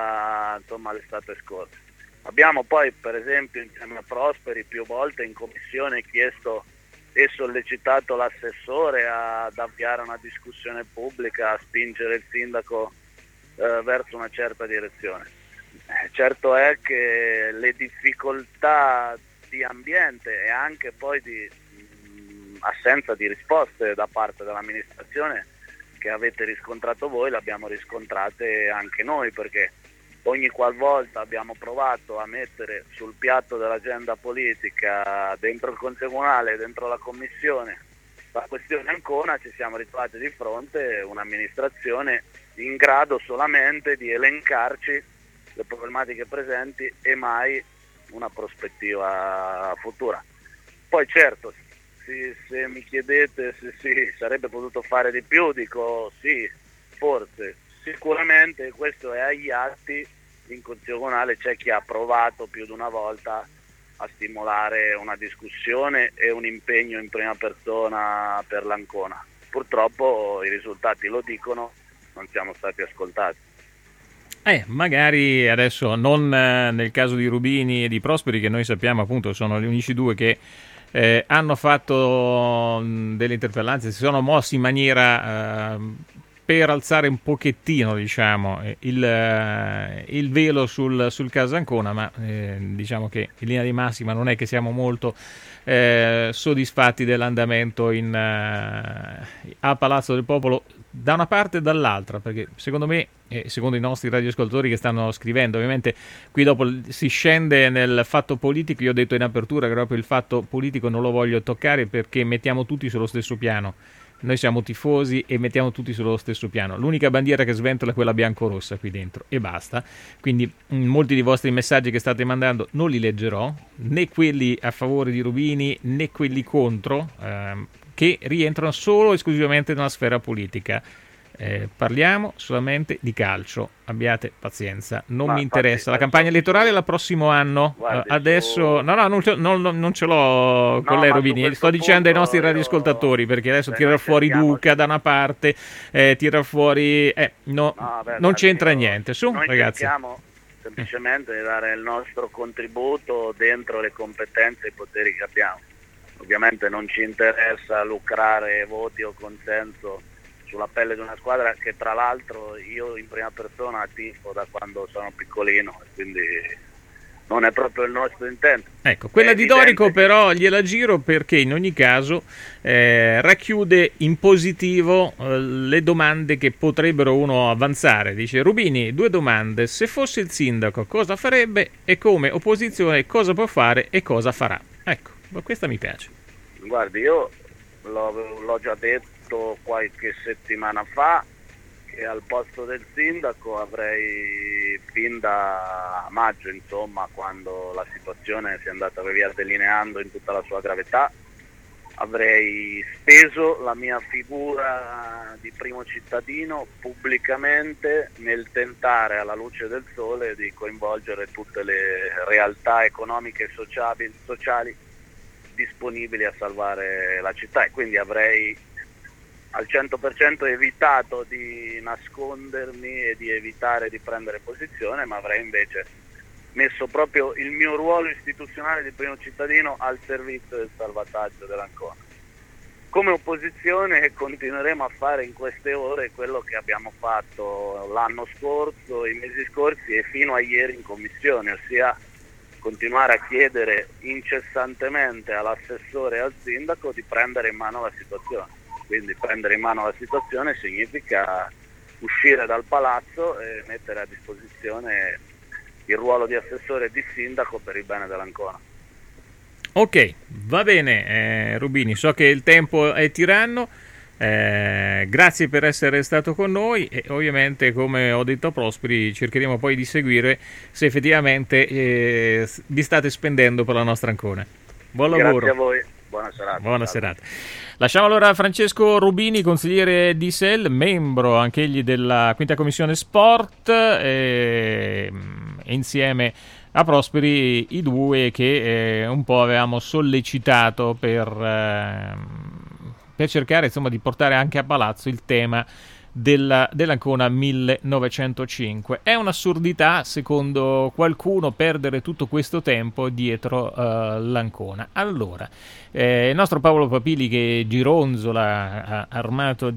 da insomma l'estate scorsa. Abbiamo poi per esempio insieme a Prosperi più volte in commissione chiesto e sollecitato l'assessore ad avviare una discussione pubblica, a spingere il sindaco eh, verso una certa direzione. Eh, certo è che le difficoltà di ambiente e anche poi di mh, assenza di risposte da parte dell'amministrazione che avete riscontrato voi, le abbiamo riscontrate anche noi, perché ogni qualvolta abbiamo provato a mettere sul piatto dell'agenda politica dentro il Consiglio Comunale, dentro la Commissione, la questione Ancona, ci siamo ritrovati di fronte a un'amministrazione in grado solamente di elencarci le problematiche presenti e mai una prospettiva futura. Poi certo, se, se mi chiedete se si sarebbe potuto fare di più, dico sì, forse, sicuramente questo è agli atti. In Consiglio Comunale c'è chi ha provato più di una volta a stimolare una discussione e un impegno in prima persona per l'Ancona. Purtroppo i risultati lo dicono, non siamo stati ascoltati. Eh, magari adesso non eh, nel caso di Rubini e di Prosperi, che noi sappiamo appunto sono gli unici due che eh, hanno fatto mh, delle interpellanze, si sono mossi in maniera eh, per alzare un pochettino, diciamo, il, eh, il velo sul, sul caso Ancona, ma eh, diciamo che in linea di massima non è che siamo molto eh, soddisfatti dell'andamento in, eh, a Palazzo del Popolo, da una parte e dall'altra, perché secondo me, e secondo i nostri radioascoltatori che stanno scrivendo, ovviamente qui dopo si scende nel fatto politico. Io ho detto in apertura che proprio il fatto politico non lo voglio toccare, perché mettiamo tutti sullo stesso piano. Noi siamo tifosi e mettiamo tutti sullo stesso piano. L'unica bandiera che sventola è quella biancorossa qui dentro e basta. Quindi mh, molti dei vostri messaggi che state mandando non li leggerò, né quelli a favore di Rubini né quelli contro, ehm, che rientrano solo e esclusivamente nella sfera politica. Eh, parliamo solamente di calcio, abbiate pazienza, non Ma mi interessa. infatti, La campagna elettorale è il prossimo anno. Guardi, Uh, adesso su... no no non ce, non, non ce l'ho con No, lei ma su Rubini, questo sto dicendo ai punto nostri io- radioascoltatori, perché adesso se tira noi fuori cerchiamo- Duca da una parte, eh, tira fuori eh, no, No, vabbè, non guardi, c'entra io- niente. Su noi ragazzi, cerchiamo semplicemente di dare il nostro contributo dentro le competenze e i poteri che abbiamo. Ovviamente non ci interessa lucrare voti o consenso sulla pelle di una squadra che tra l'altro io in prima persona tifo da quando sono piccolino, quindi non è proprio il nostro intento. ecco, quella È di evidente Dorico che- però gliela giro, perché in ogni caso eh, racchiude in positivo eh, le domande che potrebbero uno avanzare. Dice Rubini, due domande: se fosse il sindaco cosa farebbe, e come opposizione cosa può fare e cosa farà. Ecco, ma questa mi piace. Guardi, io l'ho, l'ho già detto qualche settimana fa che al posto del sindaco avrei, fin da maggio, insomma, quando la situazione si è andata via delineando in tutta la sua gravità, avrei speso la mia figura di primo cittadino pubblicamente nel tentare, alla luce del sole, di coinvolgere tutte le realtà economiche e sociali, sociali disponibili a salvare la città, e quindi avrei al cento per cento evitato di nascondermi e di evitare di prendere posizione, ma avrei invece messo proprio il mio ruolo istituzionale di primo cittadino al servizio del salvataggio dell'Ancona. Come opposizione continueremo a fare in queste ore quello che abbiamo fatto l'anno scorso, i mesi scorsi e fino a ieri in commissione, ossia continuare a chiedere incessantemente all'assessore e al sindaco di prendere in mano la situazione. Quindi prendere in mano la situazione significa uscire dal palazzo e mettere a disposizione il ruolo di assessore e di sindaco per il bene dell'Ancona. Ok, va bene eh, Rubini, so che il tempo è tiranno, eh, grazie per essere stato con noi, e ovviamente, come ho detto a Prosperi, cercheremo poi di seguire se effettivamente eh, vi state spendendo per la nostra Ancona. Buon lavoro. Grazie a voi, buona serata. Buona serata. Lasciamo allora Francesco Rubini, consigliere di S E L, membro anch'egli della quinta commissione sport, e, e insieme a Prosperi i due che eh, un po' avevamo sollecitato per, eh, per cercare, insomma, di portare anche a Palazzo il tema della, dell'Ancona millenovecentocinque. È un'assurdità, secondo qualcuno, perdere tutto questo tempo dietro uh, l'Ancona. Allora, eh, il nostro Paolo Papili, che gironzola armato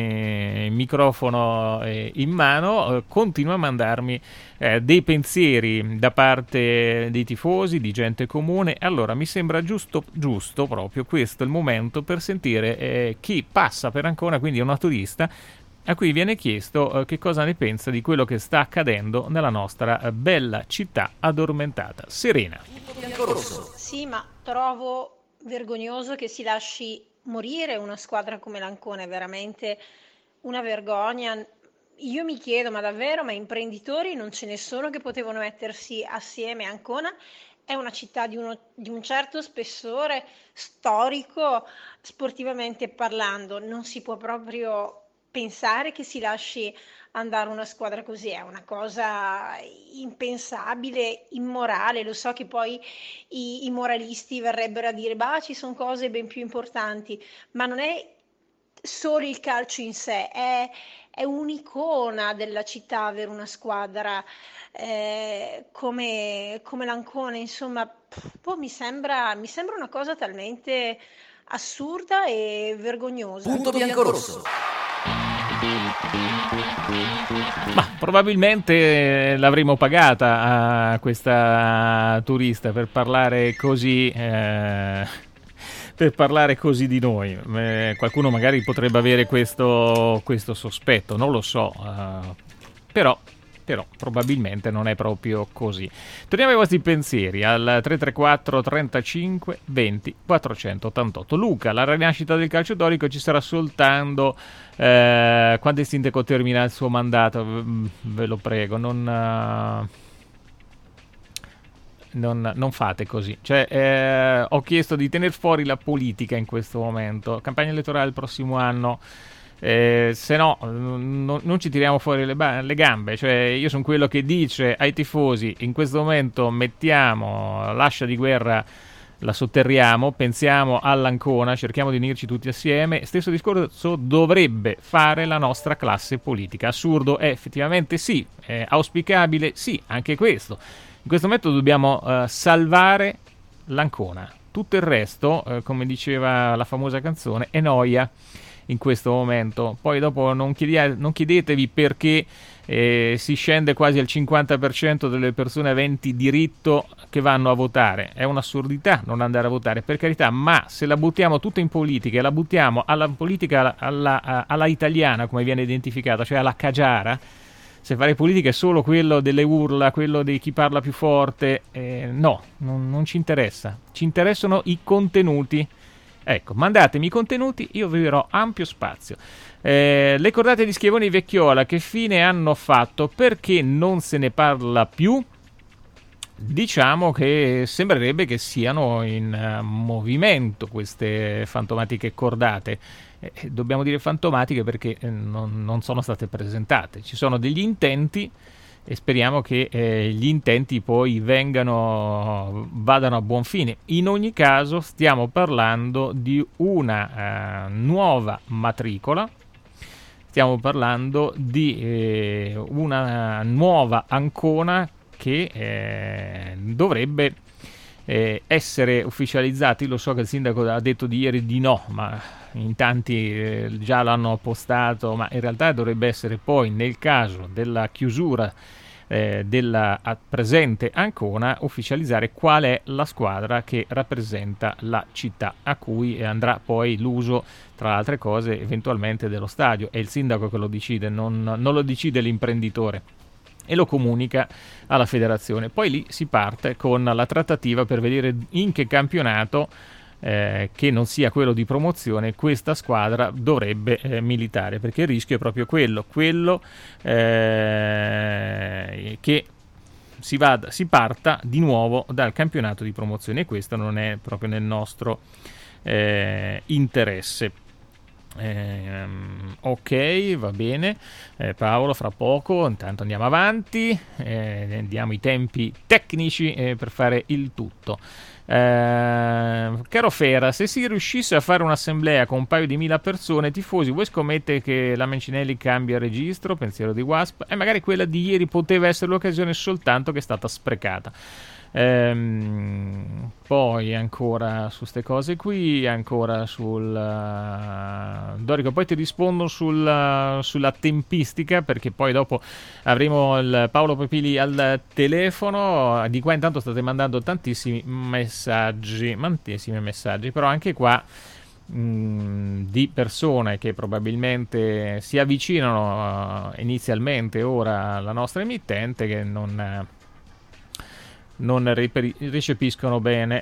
di microfono eh, in mano, eh, continua a mandarmi eh, dei pensieri da parte dei tifosi, di gente comune. Allora mi sembra giusto, giusto proprio questo il momento per sentire eh, chi passa per Ancona, quindi un turista, a cui viene chiesto eh, che cosa ne pensa di quello che sta accadendo nella nostra eh, bella città addormentata. Serena. Sì, ma trovo vergognoso che si lasci morire una squadra come l'Ancona, è veramente una vergogna. Io mi chiedo, ma davvero, ma imprenditori non ce ne sono che potevano mettersi assieme? Ancona è una città di, uno, di un certo spessore storico, sportivamente parlando, non si può proprio pensare che si lasci andare una squadra così, è una cosa impensabile, immorale. Lo so che poi i, i moralisti verrebbero a dire, bah, ci sono cose ben più importanti, ma non è solo il calcio in sé, è, è un'icona della città avere una squadra eh, come, come l'Ancona, insomma, pff, mi sembra, mi sembra una cosa talmente assurda e vergognosa. Punto biancorosso. Ma probabilmente l'avremmo pagata a questa turista per parlare così eh, per parlare così di noi. Eh, qualcuno magari potrebbe avere questo, questo sospetto, non lo so, uh, però però probabilmente non è proprio così. Torniamo ai vostri pensieri al tre tre quattro trentacinque venti quattrocentottantotto. Luca, la rinascita del calcio dorico ci sarà soltanto eh, quando il sindaco termina il suo mandato, ve lo prego, non, uh, non, non fate così. Cioè, eh, ho chiesto di tenere fuori la politica in questo momento, campagna elettorale il prossimo anno. Eh, se no n- non ci tiriamo fuori le, ba- le gambe. Cioè, io sono quello che dice ai tifosi: in questo momento mettiamo l'ascia di guerra, la sotterriamo, pensiamo all'Ancona, cerchiamo di unirci tutti assieme. Stesso discorso dovrebbe fare la nostra classe politica. Assurdo è effettivamente sì, è auspicabile sì, anche questo. In questo momento dobbiamo uh, salvare l'Ancona. Tutto il resto, uh, come diceva la famosa canzone, è noia in questo momento. Poi dopo non, chiede, non chiedetevi perché eh, si scende quasi al cinquanta per cento delle persone aventi diritto che vanno a votare. È un'assurdità non andare a votare, per carità, ma se la buttiamo tutta in politica e la buttiamo alla politica alla, alla, alla italiana, come viene identificata, cioè alla cagiara, se fare politica è solo quello delle urla, quello di chi parla più forte, eh, no, non, non ci interessa. Ci interessano i contenuti. Ecco, mandatemi i contenuti, io vi darò ampio spazio. Eh, le cordate di Schiavone Vecchiola, che fine hanno fatto? Perché non se ne parla più? Diciamo che sembrerebbe che siano in uh, movimento queste fantomatiche cordate. Eh, dobbiamo dire fantomatiche perché eh, non, non sono state presentate. Ci sono degli intenti e speriamo che eh, gli intenti poi vengano, vadano a buon fine. In ogni caso stiamo parlando di una eh, nuova matricola, stiamo parlando di eh, una nuova Ancona che eh, dovrebbe eh, essere ufficializzati. Lo so che il sindaco ha detto di ieri di no, ma in tanti eh, già l'hanno postato, ma in realtà dovrebbe essere poi, nel caso della chiusura eh, della presente Ancona, ufficializzare qual è la squadra che rappresenta la città, a cui andrà poi l'uso, tra altre cose, eventualmente dello stadio. È il sindaco che lo decide, non, non lo decide l'imprenditore, e lo comunica alla federazione. Poi lì si parte con la trattativa per vedere in che campionato eh, che non sia quello di promozione questa squadra dovrebbe eh, militare, perché il rischio è proprio quello, quello eh, che si, vada, si parta di nuovo dal campionato di promozione, e questo non è proprio nel nostro eh, interesse. Eh, ok, va bene, eh, Paolo, fra poco, intanto andiamo avanti, eh, diamo i tempi tecnici eh, per fare il tutto. Eh, caro Fera, se si riuscisse a fare un'assemblea con un paio di mila persone tifosi, vuoi scommettere che la Mencinelli cambia registro? Pensiero di Wasp. E magari quella di ieri poteva essere l'occasione, soltanto che è stata sprecata. Ehm, poi ancora su ste cose qui, ancora sul uh, Dorico, poi ti rispondo sul, uh, sulla tempistica, perché poi dopo avremo il Paolo Pepili al telefono. Di qua intanto state mandando tantissimi messaggi, tantissimi messaggi, però anche qua mh, di persone che probabilmente si avvicinano uh, inizialmente ora alla nostra emittente, che non uh, non riperi- recepiscono bene.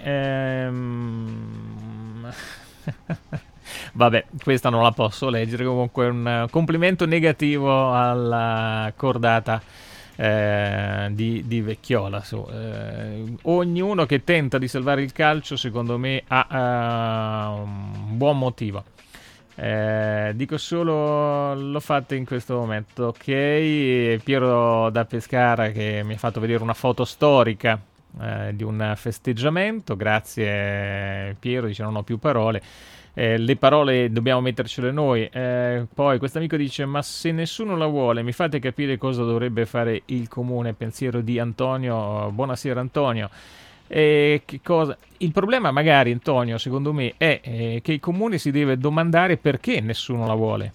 Ehm... Vabbè, questa non la posso leggere. Comunque un complimento negativo alla cordata eh, di, di Vecchiola. So, eh, ognuno che tenta di salvare il calcio, secondo me, ha uh, un buon motivo. Eh, dico solo, lo fate in questo momento, ok? Piero da Pescara, che mi ha fatto vedere una foto storica eh, di un festeggiamento. Grazie Piero, dice non ho più parole. Eh, le parole dobbiamo mettercele noi. Eh, poi questo amico dice: ma se nessuno la vuole, mi fate capire cosa dovrebbe fare il comune? Pensiero di Antonio. Buonasera Antonio. Eh, che cosa? Il problema magari, Antonio, secondo me è eh, che il comune si deve domandare perché nessuno la vuole.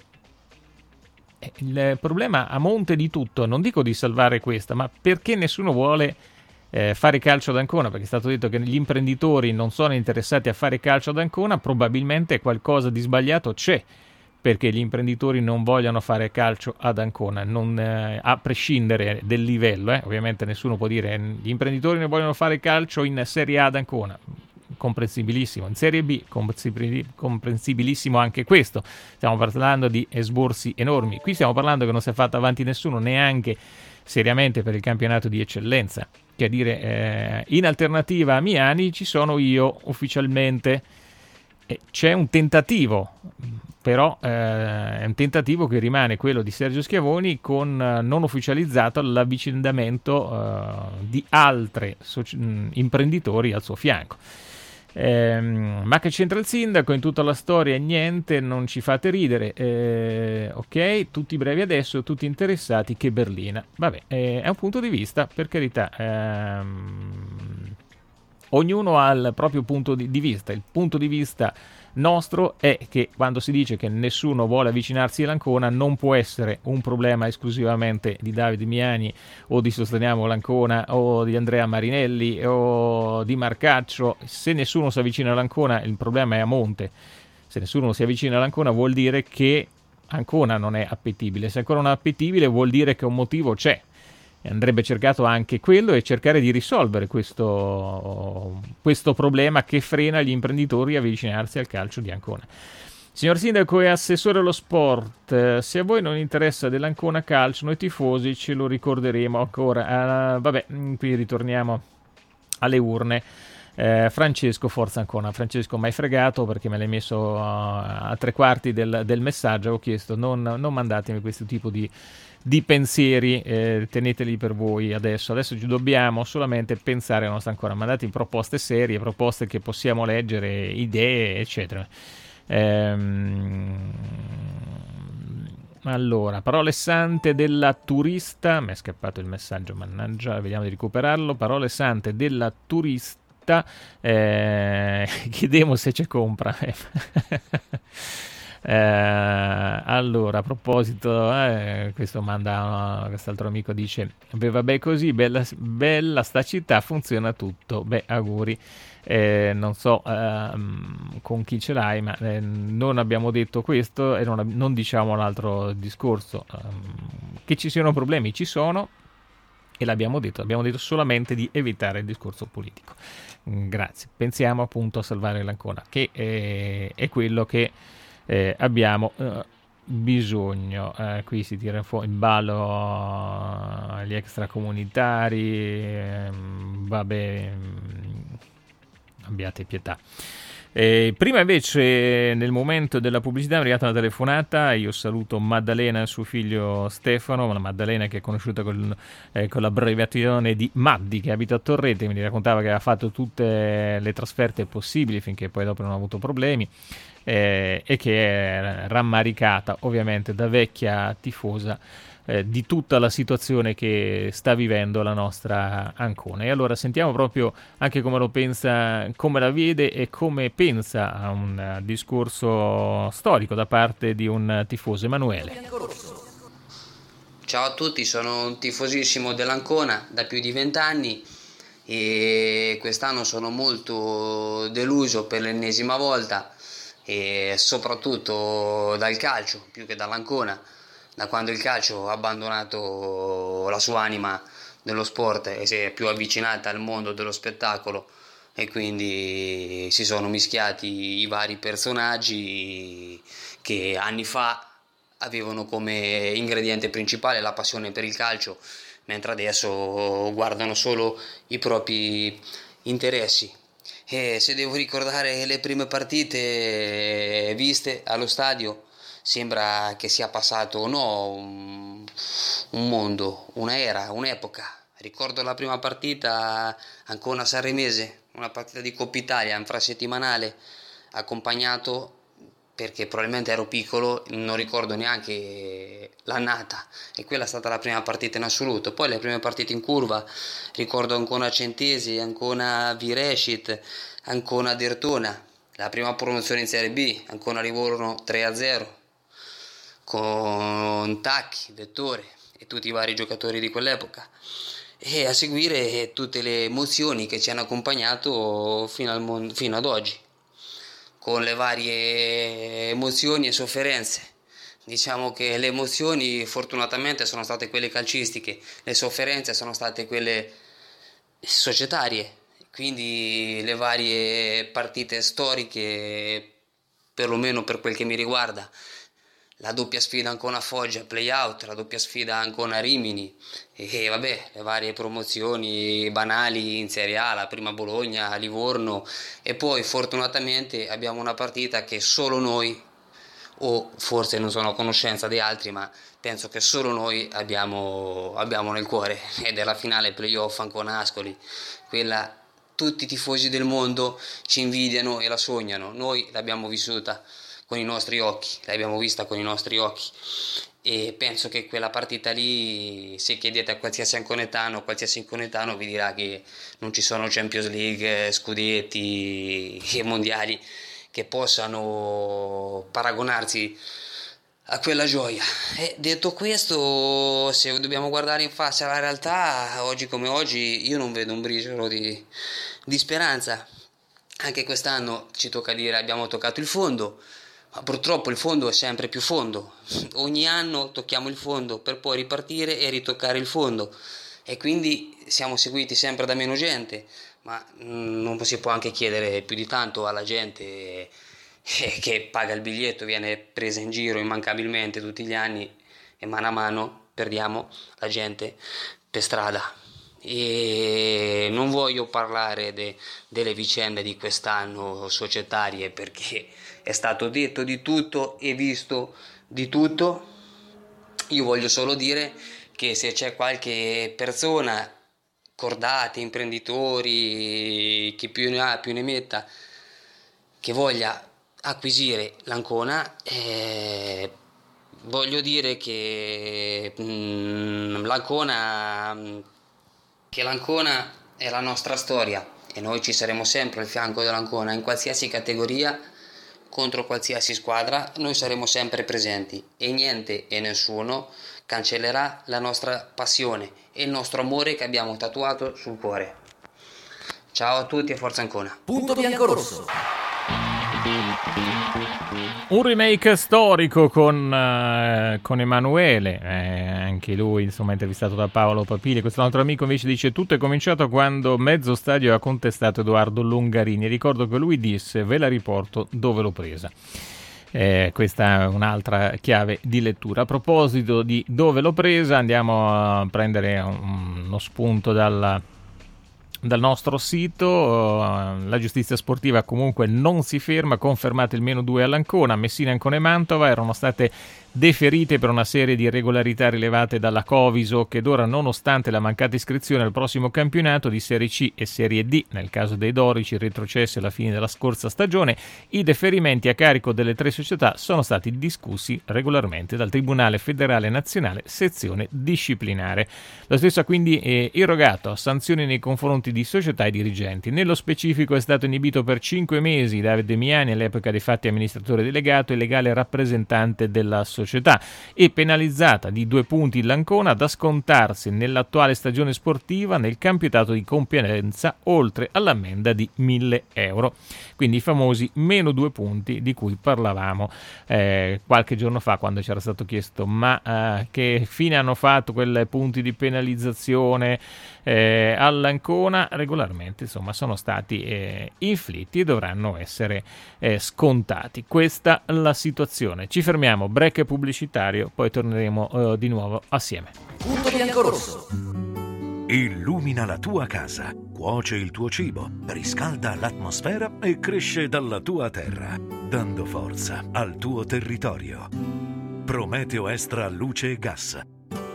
Eh, il problema a monte di tutto, non dico di salvare questa, ma perché nessuno vuole Eh, fare calcio ad Ancona, perché è stato detto che gli imprenditori non sono interessati a fare calcio ad Ancona. Probabilmente qualcosa di sbagliato c'è, perché gli imprenditori non vogliono fare calcio ad Ancona, non, eh, a prescindere del livello, eh. Ovviamente nessuno può dire gli imprenditori non vogliono fare calcio in Serie A ad Ancona, comprensibilissimo. In Serie B comprensibilissimo anche questo, stiamo parlando di esborsi enormi. Qui stiamo parlando che non si è fatto avanti nessuno neanche seriamente per il campionato di eccellenza, che a dire eh, in alternativa a Miani ci sono io ufficialmente. Eh, c'è un tentativo, però eh, è un tentativo che rimane quello di Sergio Schiavoni, con eh, non ufficializzato l'avvicendamento eh, di altri soci- imprenditori al suo fianco. Eh, ma che c'entra il sindaco in tutta la storia? Niente, non ci fate ridere. Eh, ok, tutti brevi adesso, tutti interessati, che berlina. Vabbè, eh, è un punto di vista, per carità. Ehm, ognuno ha il proprio punto di, di vista. Il punto di vista nostro è che quando si dice che nessuno vuole avvicinarsi all'Ancona, non può essere un problema esclusivamente di Davide Miani o di Sosteniamo l'Ancona o di Andrea Marinelli o di Marcaccio. Se nessuno si avvicina all'Ancona, il problema è a monte. Se nessuno si avvicina all'Ancona vuol dire che Ancona non è appetibile. Se ancora non è appetibile vuol dire che un motivo c'è. Andrebbe cercato anche quello e cercare di risolvere questo, questo problema che frena gli imprenditori a avvicinarsi al calcio di Ancona. Signor Sindaco e Assessore allo Sport, se a voi non interessa dell'Ancona Calcio, noi tifosi ce lo ricorderemo ancora. Uh, vabbè, qui ritorniamo alle urne. Eh, Francesco, forza Ancona. Francesco, mai fregato, perché me l'hai messo uh, a tre quarti del, del messaggio. Ho chiesto non, non mandatemi questo tipo di di pensieri, eh, teneteli per voi adesso. Adesso ci dobbiamo solamente pensare alla nostra Ancona. Mandate in proposte serie, proposte che possiamo leggere, idee, eccetera. Ehm... Allora, parole sante della turista. Mi è scappato il messaggio, mannaggia, vediamo di recuperarlo. Parole sante della turista. Eh... Chiediamo se c'è compra. Eh, allora, a proposito, eh, questo manda, quest'altro amico dice: beh, vabbè, così bella, bella sta città, funziona tutto. Beh, auguri. Eh, non so eh, con chi ce l'hai, ma eh, non abbiamo detto questo e non, non diciamo l'altro discorso. Eh, che ci siano problemi, ci sono, e l'abbiamo detto, abbiamo detto solamente di evitare il discorso politico. Grazie. Pensiamo appunto a salvare l'Ancona, che è, è quello che Eh, abbiamo uh, bisogno. Eh, qui si tira fuori in ballo uh, gli extracomunitari, ehm, vabbè, abbiate pietà. Eh, prima invece, nel momento della pubblicità, mi è arrivata una telefonata. Io saluto Maddalena e suo figlio Stefano, la Maddalena che è conosciuta con, eh, con l'abbreviazione di Maddi, che abita a Torrete. Mi raccontava che aveva fatto tutte le trasferte possibili finché poi dopo non ha avuto problemi. Eh, e che è rammaricata ovviamente da vecchia tifosa eh, di tutta la situazione che sta vivendo la nostra Ancona. E allora sentiamo proprio anche come lo pensa, come la vede e come pensa a un uh, discorso storico da parte di un tifoso. Emanuele. Ciao a tutti, sono un tifosissimo dell'Ancona da più di vent'anni e quest'anno sono molto deluso per l'ennesima volta, e soprattutto dal calcio più che dall'Ancona, da quando il calcio ha abbandonato la sua anima dello sport e si è più avvicinata al mondo dello spettacolo, e quindi si sono mischiati i vari personaggi che anni fa avevano come ingrediente principale la passione per il calcio, mentre adesso guardano solo i propri interessi. E se devo ricordare le prime partite viste allo stadio, sembra che sia passato no un, un mondo, una era, un'epoca. Ricordo la prima partita Ancona Sanremese, una partita di Coppa Italia infrasettimanale, accompagnato, perché probabilmente ero piccolo, non ricordo neanche l'annata, e quella è stata la prima partita in assoluto. Poi le prime partite in curva, ricordo Ancona Centesi, Ancona Virescit, Ancona Dertona, la prima promozione in Serie B, Ancona Livorno tre a zero, con Tacchi, Vettore e tutti i vari giocatori di quell'epoca, e a seguire tutte le emozioni che ci hanno accompagnato fino, al mon- fino ad oggi, con le varie emozioni e sofferenze. Diciamo che le emozioni fortunatamente sono state quelle calcistiche, le sofferenze sono state quelle societarie, quindi le varie partite storiche, perlomeno per quel che mi riguarda, la doppia sfida Ancona Foggia play-out, la doppia sfida Ancona Rimini e vabbè, le varie promozioni banali in Serie A, la prima Bologna, Livorno, e poi fortunatamente abbiamo una partita che solo noi, o forse non sono a conoscenza di altri, ma penso che solo noi abbiamo, abbiamo nel cuore, ed è la finale play-off Ancona-Ascoli. Quella tutti i tifosi del mondo ci invidiano e la sognano, noi l'abbiamo vissuta con i nostri occhi, l'abbiamo vista con i nostri occhi, e penso che quella partita lì, se chiedete a qualsiasi anconetano, qualsiasi anconetano vi dirà che non ci sono Champions League, scudetti e mondiali che possano paragonarsi a quella gioia. E detto questo, se dobbiamo guardare in faccia la realtà, oggi come oggi io non vedo un briciolo di, di speranza. Anche quest'anno ci tocca dire abbiamo toccato il fondo, ma purtroppo il fondo è sempre più fondo. Ogni anno tocchiamo il fondo per poi ripartire e ritoccare il fondo, e quindi siamo seguiti sempre da meno gente, ma non si può anche chiedere più di tanto alla gente che paga il biglietto, viene presa in giro immancabilmente tutti gli anni, e mano a mano perdiamo la gente per strada. E non voglio parlare de, delle vicende di quest'anno societarie, perché è stato detto di tutto e visto di tutto. Io voglio solo dire che se c'è qualche persona, cordate, imprenditori, chi più ne ha più ne metta, che voglia acquisire l'Ancona, eh, voglio dire che mh, l'Ancona che l'Ancona è la nostra storia, e noi ci saremo sempre al fianco dell'Ancona in qualsiasi categoria, contro qualsiasi squadra. Noi saremo sempre presenti, e niente e nessuno cancellerà la nostra passione e il nostro amore che abbiamo tatuato sul cuore. Ciao a tutti e forza Ancona. Punto biancorosso. Un remake storico con, eh, con Emanuele, eh, anche lui insomma intervistato da Paolo Papili. Questo nostro amico invece dice: tutto è cominciato quando mezzo stadio ha contestato Edoardo Longarini. Ricordo che lui disse: ve la riporto dove l'ho presa. Eh, questa è un'altra chiave di lettura. A proposito di dove l'ho presa, andiamo a prendere un, uno spunto dalla dal nostro sito. La giustizia sportiva comunque non si ferma, confermate il meno due all'Ancona. Messina, Ancona e Mantova erano state deferite per una serie di irregolarità rilevate dalla Coviso, che d'ora, nonostante la mancata iscrizione al prossimo campionato di Serie C e Serie D, nel caso dei Dorici retrocessi alla fine della scorsa stagione, i deferimenti a carico delle tre società sono stati discussi regolarmente dal Tribunale Federale Nazionale, sezione disciplinare. Lo stesso ha quindi eh, irrogato sanzioni nei confronti di società e dirigenti. Nello specifico è stato inibito per cinque mesi Davide Miani, all'epoca dei fatti amministratore delegato e legale rappresentante della società, e penalizzata di due punti l'Ancona, da scontarsi nell'attuale stagione sportiva nel campionato di competenza, oltre all'ammenda di mille euro. Quindi i famosi meno due punti di cui parlavamo eh, qualche giorno fa, quando c'era stato chiesto ma eh, che fine hanno fatto quei punti di penalizzazione eh, all'Ancona. Regolarmente insomma sono stati eh, inflitti e dovranno essere eh, scontati. Questa la situazione. Ci fermiamo, break pubblicitario, poi torneremo uh, di nuovo assieme. Punto biancorosso. Illumina la tua casa, cuoce il tuo cibo, riscalda l'atmosfera e cresce dalla tua terra, dando forza al tuo territorio. Prometeo Extra Luce e Gas.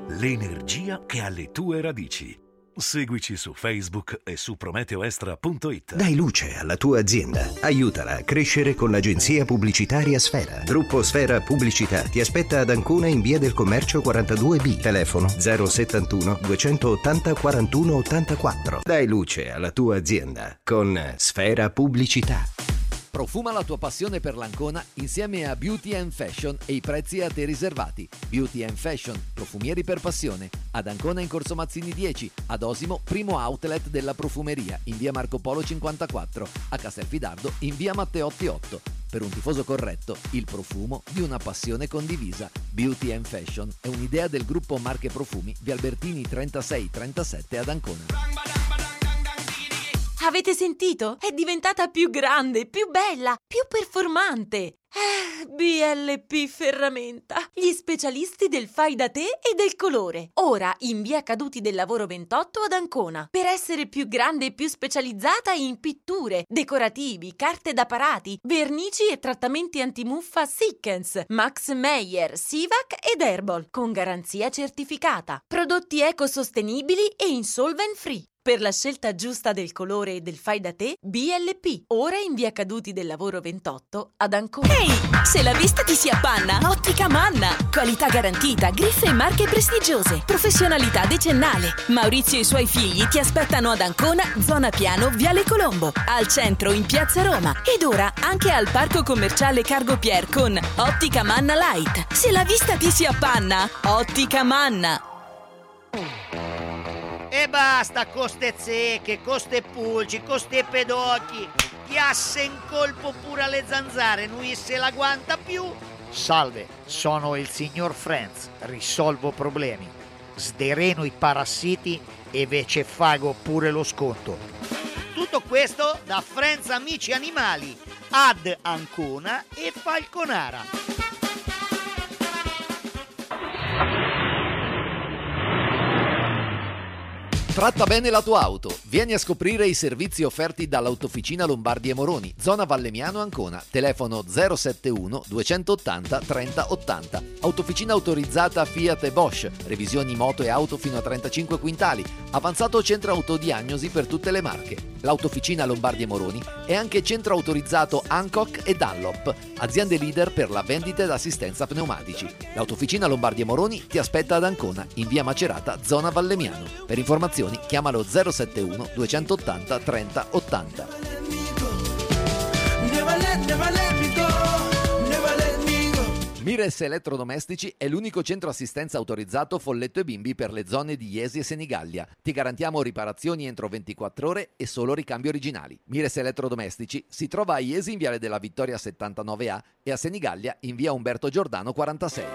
l'energia che ha le tue radici. Seguici su Facebook e su prometeoestra punto it. Dai luce alla tua azienda. Aiutala a crescere con l'agenzia pubblicitaria Sfera. Gruppo Sfera Pubblicità ti aspetta ad Ancona in via del Commercio quarantadue B. Telefono zero settantuno duecentottanta quarantuno ottantaquattro. Dai luce alla tua azienda con Sfera Pubblicità. Profuma la tua passione per l'Ancona insieme a Beauty and Fashion e i prezzi a te riservati. Beauty and Fashion, profumieri per passione. Ad Ancona in Corso Mazzini dieci, ad Osimo, primo outlet della profumeria, in via Marco Polo cinquantaquattro, a Castelfidardo in via Matteotti otto. Per un tifoso corretto, il profumo di una passione condivisa. Beauty and Fashion è un'idea del gruppo Marche Profumi, via Albertini trentasei trentasette ad Ancona. Avete sentito? È diventata più grande, più bella, più performante. Eh, B L P Ferramenta, gli specialisti del fai da te e del colore. Ora in via Caduti del Lavoro ventotto ad Ancona. Per essere più grande e più specializzata in pitture, decorativi, carte da parati, vernici e trattamenti antimuffa Sikkens, Max Meyer, Sivac ed Herbal, con garanzia certificata. Prodotti ecosostenibili e insolvent free. Per la scelta giusta del colore e del fai da te, B L P. Ora in via Caduti del Lavoro ventotto ad Ancona. Ehi, se la vista ti si appanna, Ottica Manna. Qualità garantita, griffe e marche prestigiose. Professionalità decennale. Maurizio e i suoi figli ti aspettano ad Ancona, zona Piano, Viale Colombo. Al centro in Piazza Roma. Ed ora anche al Parco Commerciale Cargo Pier con Ottica Manna Light. Se la vista ti si appanna, Ottica Manna. E basta con ste zecche, con ste pulci, con ste pedocchi. Chiasse in colpo pure alle zanzare, lui se la guanta più. Salve, sono il signor Franz, risolvo problemi. Sdereno i parassiti e ve ce fago pure lo sconto. Tutto questo da Franz Amici Animali, ad Ancona e Falconara. Tratta bene la tua auto. Vieni a scoprire i servizi offerti dall'Autofficina Lombardi e Moroni, zona Valemiano Ancona. Telefono zero settantuno duecentottanta trenta ottanta. Autofficina autorizzata Fiat e Bosch. Revisioni moto e auto fino a trentacinque quintali. Avanzato centro autodiagnosi per tutte le marche. L'Autofficina Lombardi e Moroni è anche centro autorizzato Hancock e Dunlop, aziende leader per la vendita ed assistenza pneumatici. L'Autofficina Lombardi e Moroni ti aspetta ad Ancona, in via Macerata, zona Valemiano. Per informazioni chiamalo zero settantuno duecentottanta trenta ottanta. Mires Elettrodomestici è l'unico centro assistenza autorizzato Folletto e Bimbi per le zone di Iesi e Senigallia. Ti garantiamo riparazioni entro ventiquattro ore e solo ricambi originali. Mires Elettrodomestici si trova a Iesi in Viale della Vittoria settantanove A e a Senigallia in via Umberto Giordano quarantasei.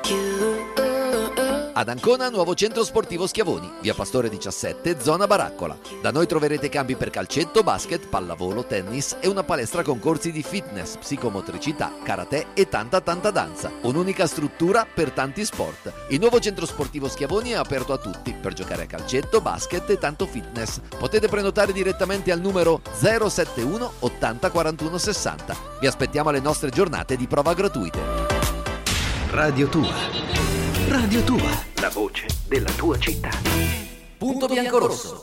Ad Ancona, nuovo centro sportivo Schiavoni, via Pastore diciassette, zona Baraccola. Da noi troverete campi per calcetto, basket, pallavolo, tennis e una palestra con corsi di fitness, psicomotricità, karate e tanta tanta danza. Un'unica struttura per tanti sport. Il nuovo centro sportivo Schiavoni è aperto a tutti per giocare a calcetto, basket e tanto fitness. Potete prenotare direttamente al numero zero settantuno ottanta quarantuno sessanta. Vi aspettiamo alle nostre giornate di prova gratuite. Radio Tua. Radio Tua, la voce della tua città. Punto biancorosso.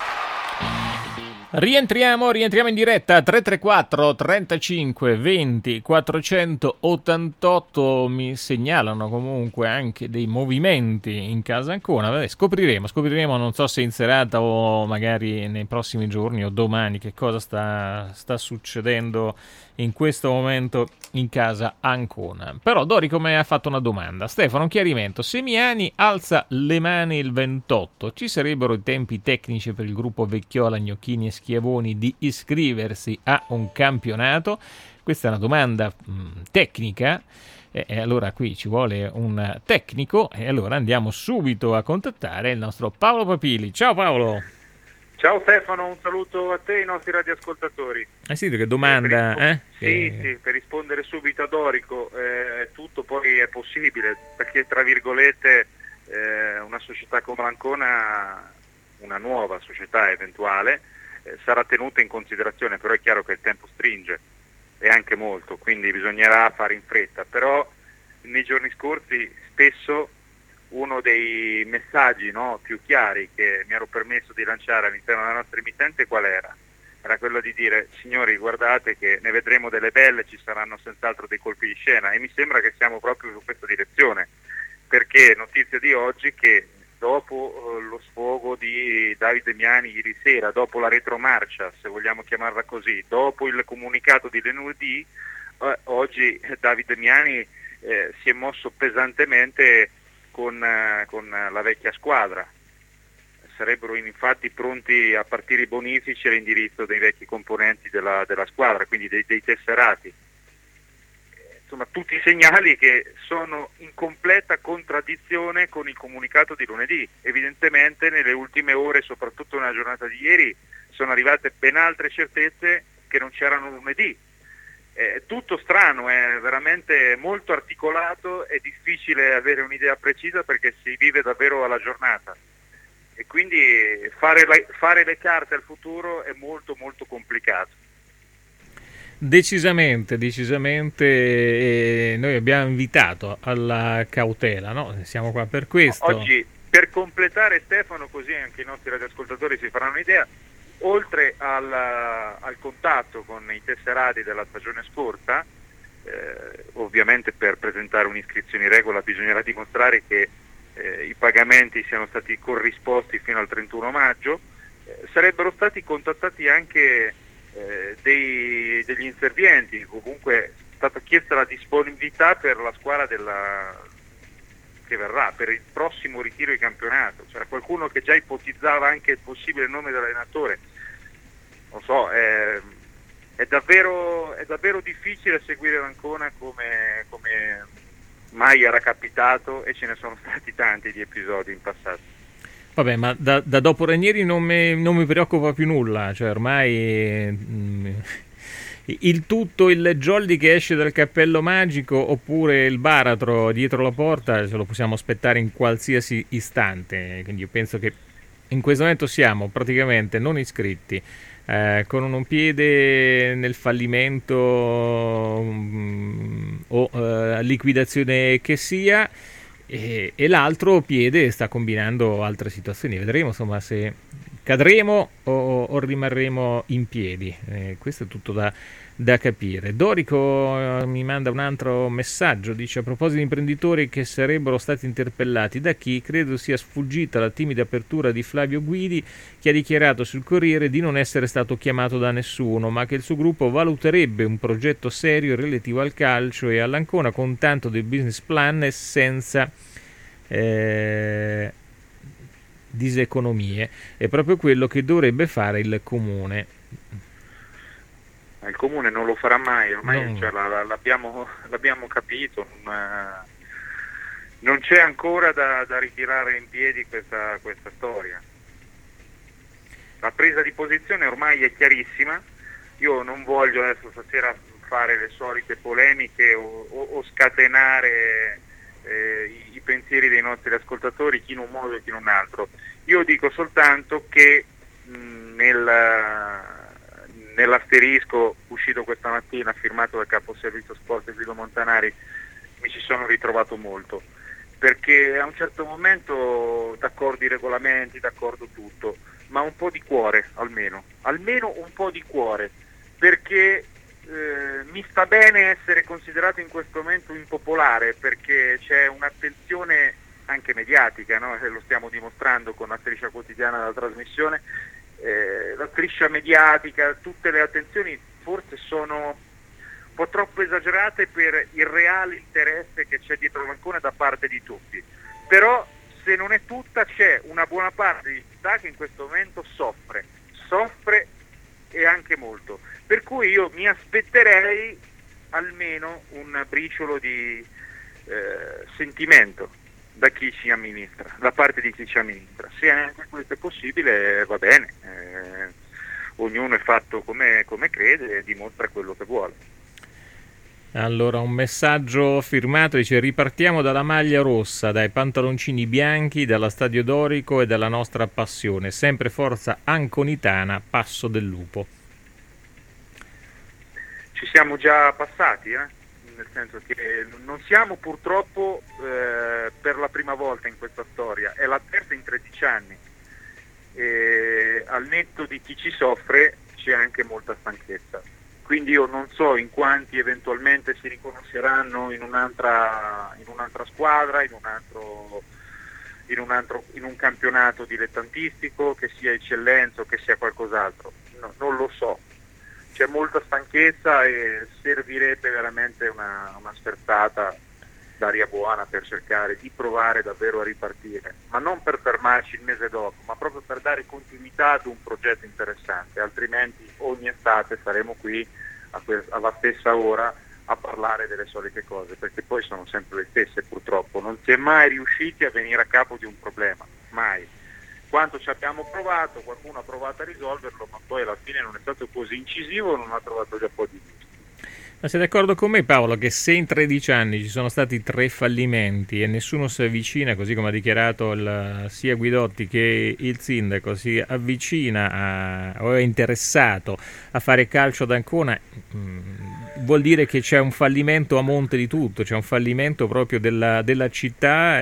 Rientriamo, rientriamo in diretta. Tre tre quattro trentacinque venti quattrocentottantotto. Mi segnalano comunque anche dei movimenti in casa Ancona. Vabbè, scopriremo, scopriremo, non so se in serata o magari nei prossimi giorni o domani che cosa sta, sta succedendo in questo momento in casa Ancona. Però Dorico mi ha fatto una domanda. Stefano, un chiarimento. Semiani alza le mani il ventotto. Ci sarebbero i tempi tecnici per il gruppo Vecchiola, Gnocchini e Schiavoni di iscriversi a un campionato? Questa è una domanda mh, tecnica. E, e allora qui ci vuole un tecnico. E allora andiamo subito a contattare il nostro Paolo Papili. Ciao Paolo. Ciao Stefano, un saluto a te e ai nostri radioascoltatori. Eh sì, che domanda, eh? eh? Sì, che... sì, per rispondere subito a Dorico, eh, tutto poi è possibile, perché tra virgolette eh, una società come l'Ancona, una nuova società eventuale, eh, sarà tenuta in considerazione, però è chiaro che il tempo stringe, e anche molto, quindi bisognerà fare in fretta, però nei giorni scorsi spesso uno dei messaggi, no, più chiari che mi ero permesso di lanciare all'interno della nostra emittente qual era? Era quello di dire: signori, guardate che ne vedremo delle belle, ci saranno senz'altro dei colpi di scena, e mi sembra che siamo proprio su questa direzione, perché notizia di oggi che dopo eh, lo sfogo di Davide Miani ieri sera, dopo la retromarcia, se vogliamo chiamarla così, dopo il comunicato di lunedì, eh, oggi Davide Miani eh, si è mosso pesantemente con, eh, con la vecchia squadra. Sarebbero infatti pronti a partire i bonifici all'indirizzo dei vecchi componenti della, della squadra, quindi dei, dei tesserati. Insomma, tutti i segnali che sono in completa contraddizione con il comunicato di lunedì. Evidentemente nelle ultime ore, soprattutto nella giornata di ieri, sono arrivate ben altre certezze che non c'erano lunedì. È tutto strano, è veramente molto articolato, è difficile avere un'idea precisa perché si vive davvero alla giornata. E quindi fare, la, fare le carte al futuro è molto molto complicato. Decisamente, decisamente, eh, noi abbiamo invitato alla cautela, no? Siamo qua per questo. Oggi, per completare, Stefano, così anche i nostri radioascoltatori si faranno un'idea, oltre al, al contatto con i tesserati della stagione scorsa, eh, ovviamente per presentare un'iscrizione in regola bisognerà dimostrare che Eh, i pagamenti siano stati corrisposti fino al trentuno maggio, eh, sarebbero stati contattati anche eh, dei, degli inservienti, comunque è stata chiesta la disponibilità per la squadra della, che verrà, per il prossimo ritiro di campionato. C'era qualcuno che già ipotizzava anche il possibile nome dell'allenatore. Non so, è, è, davvero, è davvero difficile seguire l'Ancona come... come mai era capitato, e ce ne sono stati tanti di episodi in passato. Vabbè, ma da, da dopo Ranieri non mi, non mi preoccupa più nulla, cioè ormai mh, il tutto, il Joldi che esce dal cappello magico oppure il baratro dietro la porta ce lo possiamo aspettare in qualsiasi istante, quindi io penso che in questo momento siamo praticamente non iscritti, Eh, con un piede nel fallimento mh, o eh, liquidazione che sia, e, e l'altro piede sta combinando altre situazioni. Vedremo insomma se cadremo o, o rimarremo in piedi, eh, questo è tutto da, da capire. Dorico eh, mi manda un altro messaggio, dice: a proposito di imprenditori che sarebbero stati interpellati da chi, credo sia sfuggita la timida apertura di Flavio Guidi, che ha dichiarato sul Corriere di non essere stato chiamato da nessuno, ma che il suo gruppo valuterebbe un progetto serio relativo al calcio e all'Ancona con tanto del business plan e senza eh, diseconomie. È proprio quello che dovrebbe fare il Comune. Il Comune non lo farà mai, ormai no. cioè, la, la, l'abbiamo, l'abbiamo capito, non, eh, non c'è ancora da, da ritirare in piedi questa, questa storia. La presa di posizione ormai è chiarissima. Io non voglio adesso stasera fare le solite polemiche o, o, o scatenare eh, i, i pensieri dei nostri ascoltatori, chi in un modo e chi in un altro. Io dico soltanto che mh, nel... nell'asterisco uscito questa mattina, firmato dal capo servizio sport Guido Montanari, mi ci sono ritrovato molto, perché a un certo momento d'accordo i regolamenti, d'accordo tutto, ma un po' di cuore almeno, almeno un po' di cuore, perché eh, mi sta bene essere considerato in questo momento impopolare, perché c'è un'attenzione anche mediatica, no? Lo stiamo dimostrando con la striscia quotidiana della trasmissione. Eh, la striscia mediatica, tutte le attenzioni forse sono un po' troppo esagerate per il reale interesse che c'è dietro l'Ancona da parte di tutti, però se non è tutta c'è una buona parte di città che in questo momento soffre, soffre e anche molto, per cui io mi aspetterei almeno un briciolo di eh, sentimento da chi ci amministra, da parte di chi ci amministra. Se anche questo è possibile va bene, eh, ognuno è fatto come, come crede e dimostra quello che vuole. Allora, un messaggio firmato dice: ripartiamo dalla maglia rossa, dai pantaloncini bianchi, dalla Stadio Dorico e dalla nostra passione, sempre forza anconitana, passo del lupo. Ci siamo già passati, eh? nel senso che non siamo purtroppo eh, per la prima volta in questa storia, è la terza in tredici anni, e al netto di chi ci soffre c'è anche molta stanchezza, quindi io non so in quanti eventualmente si riconosceranno in un'altra, in un'altra squadra, in un altro, in un altro, in un campionato dilettantistico, che sia eccellenza o che sia qualcos'altro, no, non lo so. C'è molta stanchezza e servirebbe veramente una, una sferzata d'aria buona per cercare di provare davvero a ripartire, ma non per fermarci il mese dopo, ma proprio per dare continuità ad un progetto interessante, altrimenti ogni estate saremo qui a que- alla stessa ora a parlare delle solite cose, perché poi sono sempre le stesse purtroppo, non si è mai riusciti a venire a capo di un problema, mai. Quanto ci abbiamo provato, qualcuno ha provato a risolverlo, ma poi alla fine non è stato così incisivo, non ha trovato già un po' di gusto. Ma sei d'accordo con me, Paolo, che se in tredici anni ci sono stati tre fallimenti e nessuno si avvicina, così come ha dichiarato il, sia Guidotti che il sindaco, si avvicina a, o è interessato a fare calcio ad Ancona, mh, vuol dire che c'è un fallimento a monte di tutto, c'è un fallimento proprio della, della città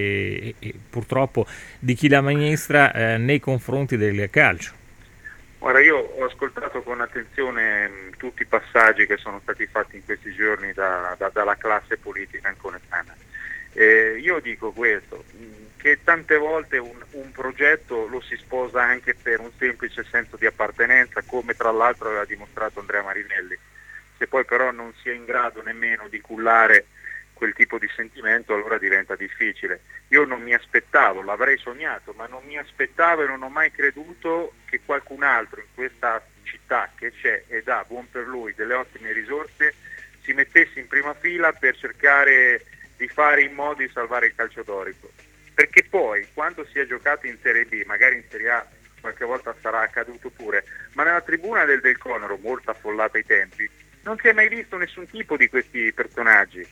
e, e purtroppo di chi la amministra eh, nei confronti del calcio. Ora, io ho ascoltato con attenzione mh, tutti i passaggi che sono stati fatti in questi giorni da, da, dalla classe politica anconetana. Eh, io dico questo, mh, che tante volte un, un progetto lo si sposa anche per un semplice senso di appartenenza, come tra l'altro aveva dimostrato Andrea Marinelli. Se poi però non si è in grado nemmeno di cullare quel tipo di sentimento, allora diventa difficile. Io non mi aspettavo, l'avrei sognato, ma non mi aspettavo e non ho mai creduto che qualcun altro in questa città che c'è ed ha, buon per lui, delle ottime risorse, si mettesse in prima fila per cercare di fare in modo di salvare il calcio dorico. Perché poi, quando si è giocato in Serie B, magari in Serie A qualche volta sarà accaduto pure, ma nella tribuna del Del Conero, molto affollata ai tempi, non si è mai visto nessun tipo di questi personaggi.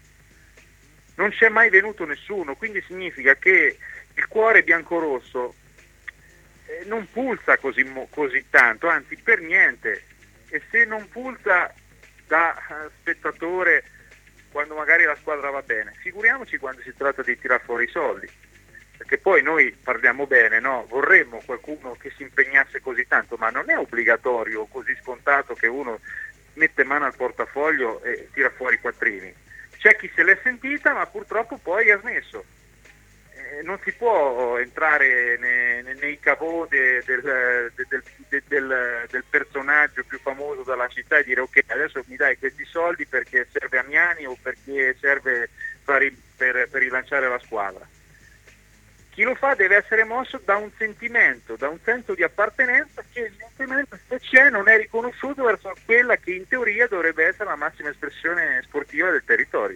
Non c'è mai venuto nessuno, quindi significa che il cuore biancorosso eh, non pulsa così, così tanto, anzi per niente, e se non pulsa da uh, spettatore quando magari la squadra va bene, figuriamoci quando si tratta di tirar fuori i soldi, perché poi noi parliamo bene, no? Vorremmo qualcuno che si impegnasse così tanto, ma non è obbligatorio, così scontato che uno mette mano al portafoglio e tira fuori i quattrini. C'è chi se l'è sentita, ma purtroppo poi ha smesso. Eh, non si può entrare nei, nei, nei cavò de, del, de, del, de, del, del personaggio più famoso della città e dire ok, adesso mi dai questi soldi perché serve a Miani o perché serve per, per, per rilanciare la squadra. Chi lo fa deve essere mosso da un sentimento, da un senso di appartenenza che evidentemente se c'è non è riconosciuto verso quella che in teoria dovrebbe essere la massima espressione sportiva del territorio.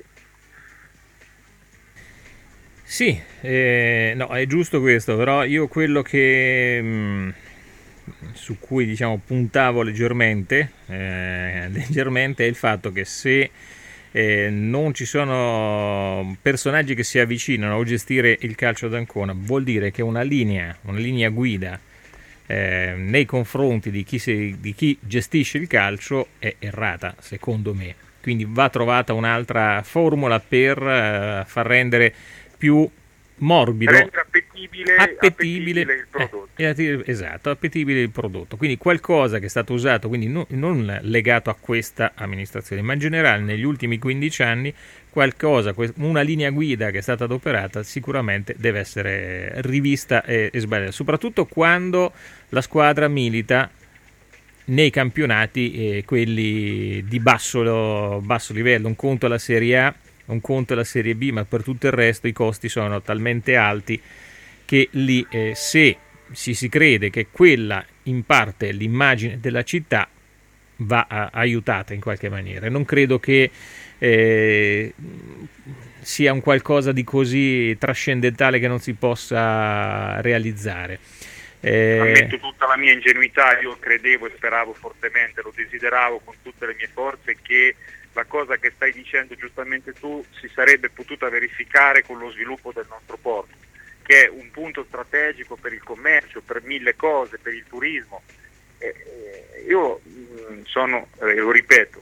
Sì, eh, no, è giusto questo, però io quello che mh, su cui diciamo puntavo leggermente, eh, leggermente è il fatto che se Eh, non ci sono personaggi che si avvicinano a gestire il calcio d'Ancona, vuol dire che una linea, una linea guida eh, nei confronti di chi, si, di chi gestisce il calcio è errata, secondo me. Quindi va trovata un'altra formula per eh, far rendere più morbido, rendere appetibile, appetibile, appetibile il prodotto. Eh, esatto, appetibile il prodotto. Quindi qualcosa che è stato usato, quindi no, non legato a questa amministrazione, ma in generale negli ultimi quindici anni qualcosa, una linea guida che è stata adoperata sicuramente deve essere rivista e, e sbagliata, soprattutto quando la squadra milita nei campionati eh, quelli di basso, basso livello. Un conto alla Serie A, un conto è la Serie B, ma per tutto il resto i costi sono talmente alti che lì eh, se si, si crede che quella in parte l'immagine della città va a, aiutata in qualche maniera. Non credo che eh, sia un qualcosa di così trascendentale che non si possa realizzare. Eh... Ammetto tutta la mia ingenuità, io credevo e speravo fortemente, lo desideravo con tutte le mie forze che la cosa che stai dicendo giustamente tu si sarebbe potuta verificare con lo sviluppo del nostro porto, che è un punto strategico per il commercio, per mille cose, per il turismo. Eh, io mh, sono, eh, lo ripeto,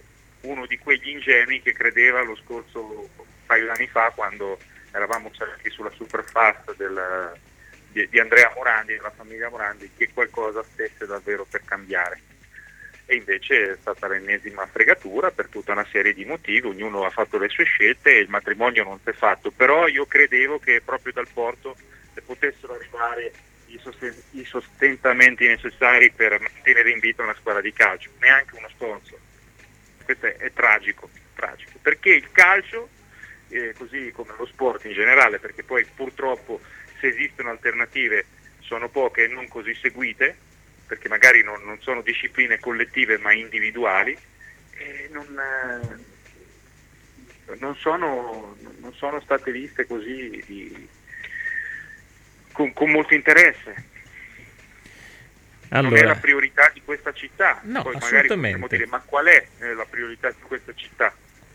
uno di quegli ingenui che credeva lo scorso un paio d'anni fa, quando eravamo saliti sulla superfast del, di, di Andrea Morandi, della famiglia Morandi, che qualcosa stesse davvero per cambiare. E invece è stata l'ennesima fregatura per tutta una serie di motivi, ognuno ha fatto le sue scelte e il matrimonio non si è fatto, però io credevo che proprio dal porto potessero arrivare i, sosten- i sostentamenti necessari per mantenere in vita una squadra di calcio, neanche uno sponsor. Questo è, è tragico, tragico, perché il calcio, eh, così come lo sport in generale, perché poi purtroppo se esistono alternative sono poche e non così seguite, perché magari non, non sono discipline collettive ma individuali, e non, eh, non, sono, non sono state viste così di, con, con molto interesse. Allora, non è la priorità di questa città. No, poi magari possiamo dire, ma qual è eh, la priorità di questa città?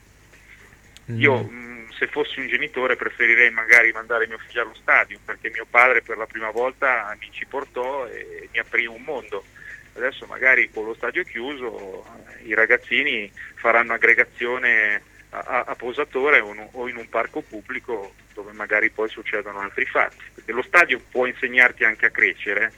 Mm. Io mh, se fossi un genitore preferirei magari mandare mio figlio allo stadio, perché mio padre per la prima volta mi ci portò e mi aprì un mondo. Adesso magari con lo stadio chiuso i ragazzini faranno aggregazione a, a, a posatore o, o in un parco pubblico dove magari poi succedono altri fatti, perché lo stadio può insegnarti anche a crescere,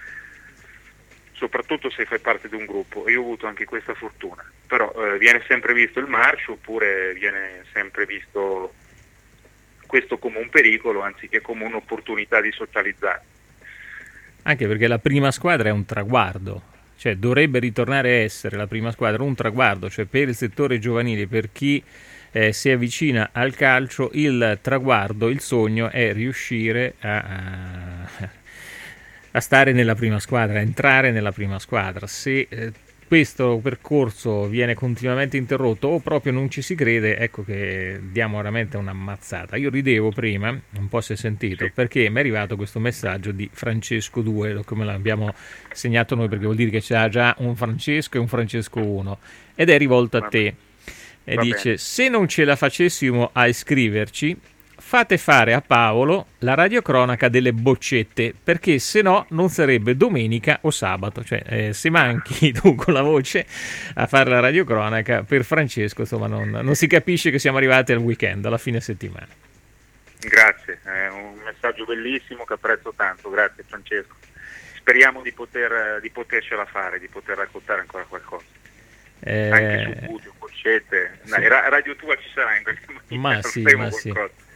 soprattutto se fai parte di un gruppo. Io ho avuto anche questa fortuna, però eh, viene sempre visto il marcio, oppure viene sempre visto questo come un pericolo anziché come un'opportunità di socializzare. Anche perché la prima squadra è un traguardo, cioè dovrebbe ritornare a essere la prima squadra un traguardo, cioè per il settore giovanile, per chi eh, si avvicina al calcio, il traguardo, il sogno è riuscire a... a a stare nella prima squadra, a entrare nella prima squadra. Se eh, questo percorso viene continuamente interrotto o proprio non ci si crede, ecco che diamo veramente una mazzata. Io ridevo prima, un po' si è sentito, sì, perché mi è arrivato questo messaggio di Francesco due, come l'abbiamo segnato noi, perché vuol dire che c'era già un Francesco e un Francesco uno, ed è rivolto a te. E Va dice, bene. Se non ce la facessimo a iscriverci, fate fare a Paolo la radiocronaca delle boccette, perché se no non sarebbe domenica o sabato, cioè eh, se manchi tu con la voce a fare la radiocronaca, per Francesco insomma non, non si capisce che siamo arrivati al weekend, alla fine settimana. Grazie, è un messaggio bellissimo che apprezzo tanto, grazie Francesco. Speriamo di poter di potercela fare, di poter raccontare ancora qualcosa. Eh... Anche su Budio, boccette, sì. Dai, Radio Tua ci sarà in questo momento. Ma sì, ma sì.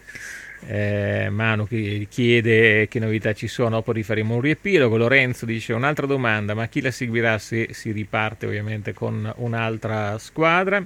Eh, Manu che chiede che novità ci sono, poi rifaremo un riepilogo. Lorenzo dice un'altra domanda, ma chi la seguirà se si riparte ovviamente con un'altra squadra?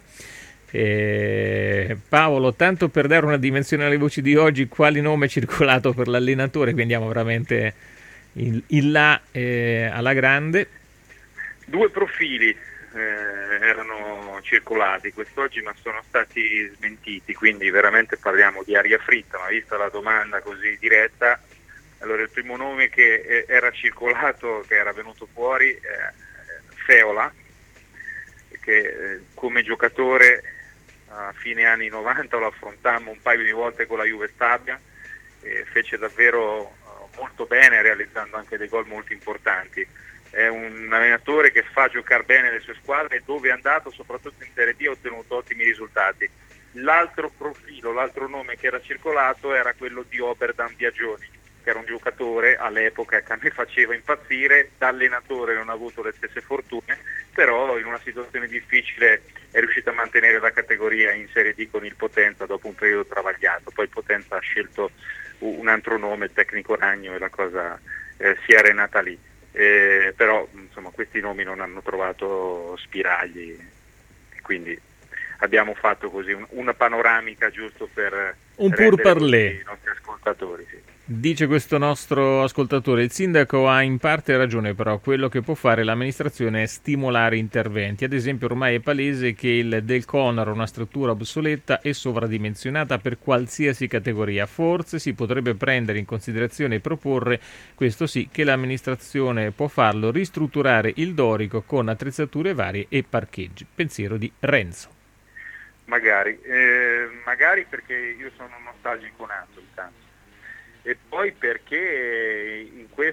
eh, Paolo, tanto per dare una dimensione alle voci di oggi, quale nome è circolato per l'allenatore? Quindi andiamo veramente in, in là eh, alla grande. Due profili Eh, erano circolati quest'oggi ma sono stati smentiti, quindi veramente parliamo di aria fritta, ma vista la domanda così diretta, allora il primo nome che eh, era circolato, che era venuto fuori, eh, Feola, che eh, come giocatore a fine anni novanta lo affrontammo un paio di volte con la Juve Stabia e fece davvero eh, molto bene, realizzando anche dei gol molto importanti. È un allenatore che fa giocare bene le sue squadre e dove è andato, soprattutto in Serie D, ha ottenuto ottimi risultati. L'altro profilo, l'altro nome che era circolato era quello di Oberdan Biagioni, che era un giocatore all'epoca che a me faceva impazzire, da allenatore non ha avuto le stesse fortune, però in una situazione difficile è riuscito a mantenere la categoria in Serie D con il Potenza dopo un periodo travagliato. Poi Potenza ha scelto un altro nome, il tecnico Ragno, e la cosa eh, si è arenata lì. Eh, però insomma questi nomi non hanno trovato spiragli, quindi abbiamo fatto così un, una panoramica giusto per un pur parler i nostri ascoltatori. Sì. Dice questo nostro ascoltatore, il sindaco ha in parte ragione, però quello che può fare l'amministrazione è stimolare interventi. Ad esempio ormai è palese che il Del Conor ha una struttura obsoleta e sovradimensionata per qualsiasi categoria. Forse si potrebbe prendere in considerazione e proporre, questo sì, che l'amministrazione può farlo, ristrutturare il Dorico con attrezzature varie e parcheggi. Pensiero di Renzo. Magari, eh, magari perché io sono nostalgico nato intanto. E poi perché in questo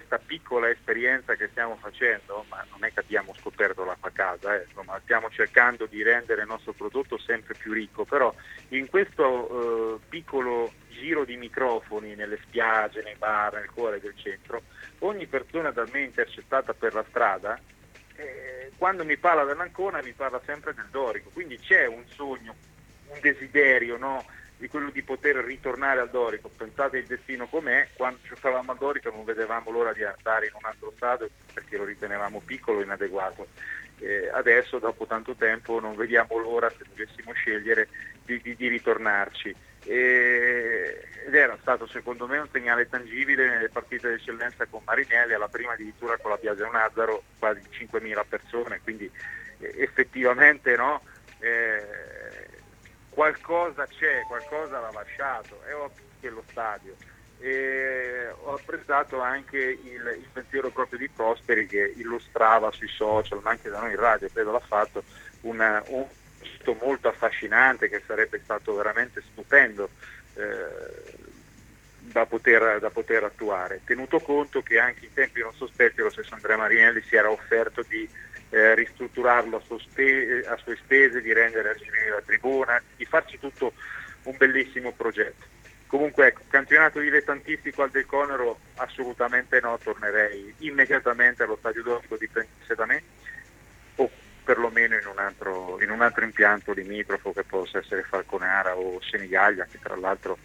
questa piccola esperienza che stiamo facendo, ma non è che abbiamo scoperto l'acqua a casa, eh, insomma, stiamo cercando di rendere il nostro prodotto sempre più ricco, però in questo eh, piccolo giro di microfoni nelle spiagge, nei bar, nel cuore del centro, ogni persona da me intercettata per la strada, eh, quando mi parla dell'Ancona mi parla sempre del Dorico, quindi c'è un sogno, un desiderio, no? Di quello di poter ritornare al Dorico. Pensate il destino com'è, quando giocavamo al Dorico non vedevamo l'ora di andare in un altro stadio perché lo ritenevamo piccolo e inadeguato. Eh, adesso dopo tanto tempo non vediamo l'ora, se dovessimo scegliere, di, di, di ritornarci. E, ed era stato secondo me un segnale tangibile nelle partite d'eccellenza con Marinelli, alla prima addirittura con la Biagio Nazaro, quasi cinquemila persone, quindi eh, effettivamente no, eh, qualcosa c'è, qualcosa l'ha lasciato, è ovvio che lo stadio. E ho apprezzato anche il, il pensiero proprio di Prosperi, che illustrava sui social, ma anche da noi in radio, credo l'ha fatto, una, un sito molto affascinante che sarebbe stato veramente stupendo eh, da, poter, da poter attuare, tenuto conto che anche in tempi non sospetti lo stesso Andrea Marinelli si era offerto di Eh, ristrutturarlo a, sue spese, a sue spese, di rendere agibile la tribuna, di farci tutto un bellissimo progetto. Comunque ecco, campionato dilettantistico al Del Conero assolutamente no, tornerei immediatamente allo Stadio Dorico, dipendesse da me, o perlomeno in un altro, in un altro impianto limitrofo che possa essere Falconara o Senigallia, che tra l'altro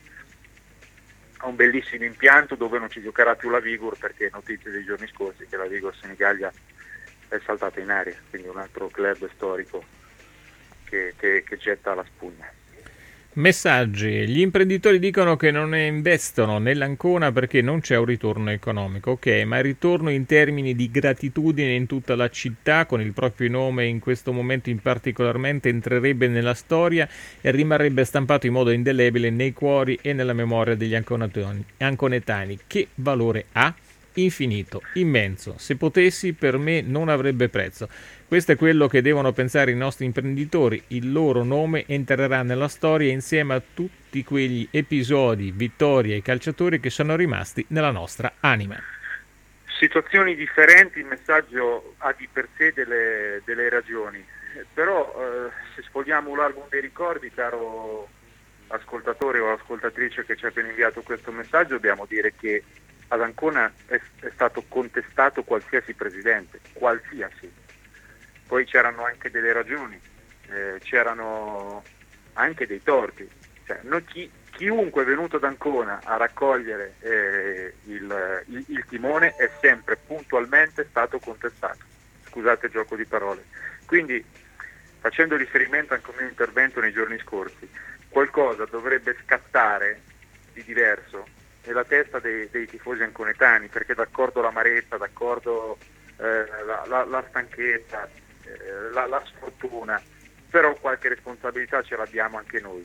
ha un bellissimo impianto dove non ci giocherà più la Vigor, perché notizie dei giorni scorsi che la Vigor Senigallia è saltata in aria, quindi un altro club storico che, che, che getta la spugna. Messaggi. Gli imprenditori dicono che non investono nell'Ancona perché non c'è un ritorno economico. Ok, ma il ritorno in termini di gratitudine in tutta la città, con il proprio nome in questo momento in particolarmente, entrerebbe nella storia e rimarrebbe stampato in modo indelebile nei cuori e nella memoria degli anconetani. anconetani. Che valore ha? Infinito, immenso. Se potessi, per me non avrebbe prezzo. Questo è quello che devono pensare i nostri imprenditori. Il loro nome entrerà nella storia insieme a tutti quegli episodi, vittorie e calciatori che sono rimasti nella nostra anima. Situazioni differenti, il messaggio ha di per sé delle, delle ragioni, però eh, se sfogliamo l'album dei ricordi, caro ascoltatore o ascoltatrice che ci ha appena inviato questo messaggio, dobbiamo dire che ad Ancona è, è stato contestato qualsiasi presidente, qualsiasi. Poi c'erano anche delle ragioni, eh, c'erano anche dei torti. Cioè, noi, chi, chiunque è venuto ad Ancona a raccogliere eh, il, il, il timone è sempre puntualmente stato contestato. Scusate il gioco di parole. Quindi, facendo riferimento anche al mio intervento nei giorni scorsi, qualcosa dovrebbe scattare di diverso nella testa dei, dei tifosi anconetani, perché d'accordo l'amarezza, d'accordo eh, la, la, la stanchezza, eh, la, la sfortuna, però qualche responsabilità ce l'abbiamo anche noi,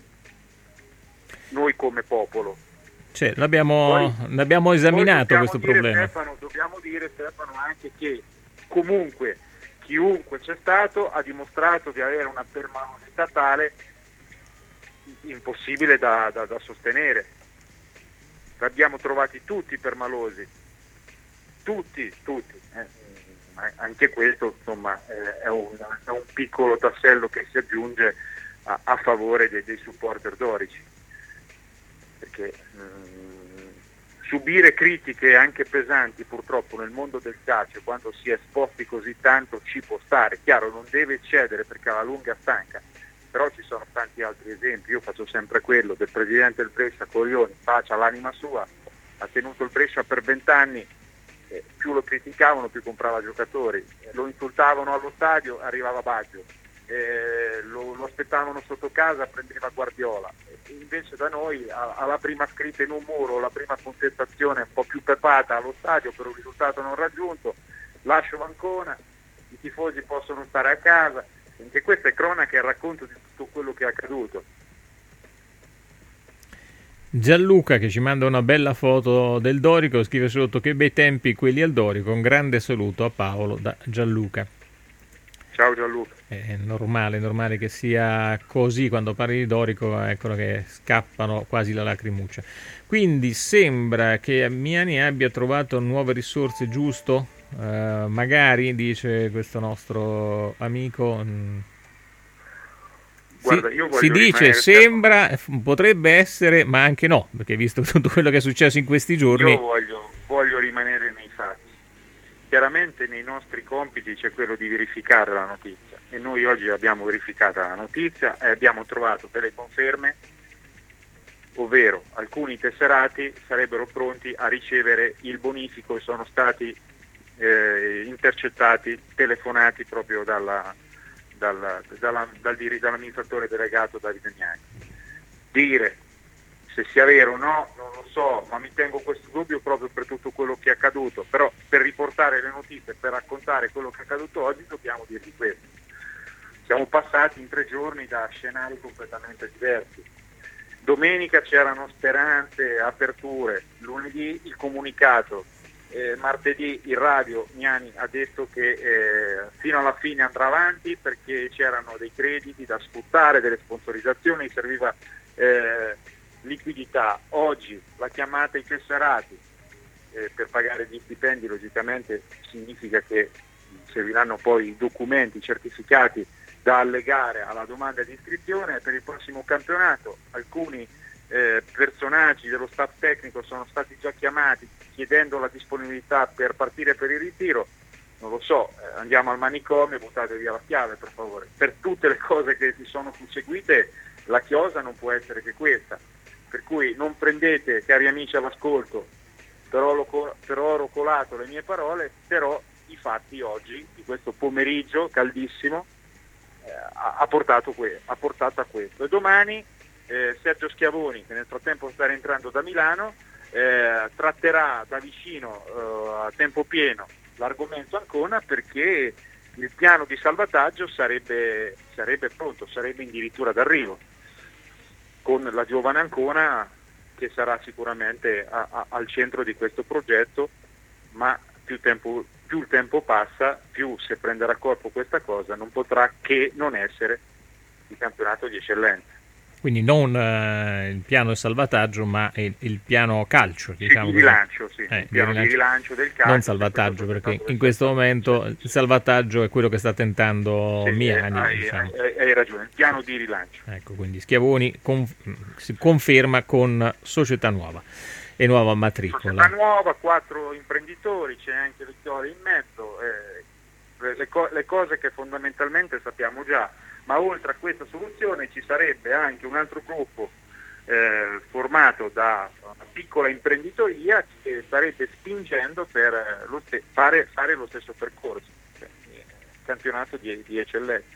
noi come popolo. Cioè, l'abbiamo, poi, l'abbiamo esaminato questo dire, problema. Stefano, dobbiamo dire, Stefano, anche che comunque chiunque c'è stato ha dimostrato di avere una permanenza tale impossibile da, da, da sostenere. L'abbiamo trovati tutti permalosi, tutti, tutti. Eh, anche questo insomma eh, è, un, è un piccolo tassello che si aggiunge a, a favore dei, dei supporter dorici, perché mh, subire critiche anche pesanti purtroppo nel mondo del calcio quando si è esposti così tanto ci può stare, chiaro non deve eccedere perché alla lunga stanca, però ci sono tanti altri esempi. Io faccio sempre quello del presidente del Brescia, Corioni, pace all'anima sua, ha tenuto il Brescia per vent'anni, eh, più lo criticavano più comprava giocatori, eh, lo insultavano allo stadio, arrivava Baggio, eh, lo, lo aspettavano sotto casa, prendeva Guardiola, e invece da noi a, alla prima scritta in un muro, la prima contestazione un po' più pepata allo stadio per un risultato non raggiunto, lascio Ancona, i tifosi possono stare a casa. Anche questa è cronaca e racconto di tutto quello che è accaduto. Gianluca, che ci manda una bella foto del Dorico, scrive sotto: che bei tempi quelli al Dorico, un grande saluto a Paolo da Gianluca. Ciao Gianluca. È normale, normale che sia così, quando parli di Dorico, eccolo che scappano quasi la lacrimuccia. Quindi sembra che Miani abbia trovato nuove risorse, giusto? Uh, magari, dice questo nostro amico. Mh, Guarda, si, io voglio si dice, rimanere- sembra, potrebbe essere, ma anche no, perché visto tutto quello che è successo in questi giorni. Io voglio, voglio rimanere nei fatti. Chiaramente nei nostri compiti c'è quello di verificare la notizia e noi oggi abbiamo verificato la notizia e abbiamo trovato delle conferme, ovvero alcuni tesserati sarebbero pronti a ricevere il bonifico e sono stati eh, intercettati, telefonati proprio dalla, dalla, dalla, dal, dall'amministratore delegato Davide Miani. Dire se sia vero o no, non lo so, ma mi tengo questo dubbio proprio per tutto quello che è accaduto, però per riportare le notizie, per raccontare quello che è accaduto oggi dobbiamo dirvi questo. Siamo passati in tre giorni da scenari completamente diversi. Domenica c'erano speranze, aperture, lunedì il comunicato, eh, martedì in radio Miani ha detto che eh, fino alla fine andrà avanti perché c'erano dei crediti da sfruttare, delle sponsorizzazioni, serviva eh, liquidità. Oggi la chiamata ai tesserati eh, per pagare gli stipendi, logicamente significa che serviranno poi i documenti, i certificati da allegare alla domanda di iscrizione per il prossimo campionato. Alcuni eh, personaggi dello staff tecnico sono stati già chiamati chiedendo la disponibilità per partire per il ritiro. Non lo so, eh, andiamo al manicomio e buttate via la chiave, per favore. Per tutte le cose che si sono susseguite la chiosa non può essere che questa. Per cui non prendete, cari amici all'ascolto, però ho però rocolato le mie parole, però i fatti oggi, di questo pomeriggio caldissimo, eh, ha, ha, portato que- ha portato a questo. E domani eh, Sergio Schiavoni, che nel frattempo sta rientrando da Milano, eh, tratterà da vicino eh, a tempo pieno l'argomento Ancona, perché il piano di salvataggio sarebbe, sarebbe pronto, sarebbe addirittura d'arrivo, con la giovane Ancona che sarà sicuramente a, a, al centro di questo progetto, ma più, tempo, più il tempo passa, più se prenderà corpo questa cosa, non potrà che non essere il campionato di eccellenza. Quindi non uh, il piano di salvataggio, ma il, il piano calcio, diciamo sì, di rilancio, sì, eh, il piano di rilancio, di rilancio del calcio. Non salvataggio, perché in questo momento il salvataggio è quello che sta tentando sì, Miani. Hai, diciamo. hai, hai ragione, il piano di rilancio. Ecco, quindi Schiavoni conf- si conferma con società nuova e nuova matricola. Società nuova, quattro imprenditori, c'è anche Vittorio in mezzo, eh, le, co- le cose che fondamentalmente sappiamo già. Ma oltre a questa soluzione ci sarebbe anche un altro gruppo eh, formato da una piccola imprenditoria che starebbe spingendo per lo st- fare, fare lo stesso percorso, cioè, campionato di, di eccellenza.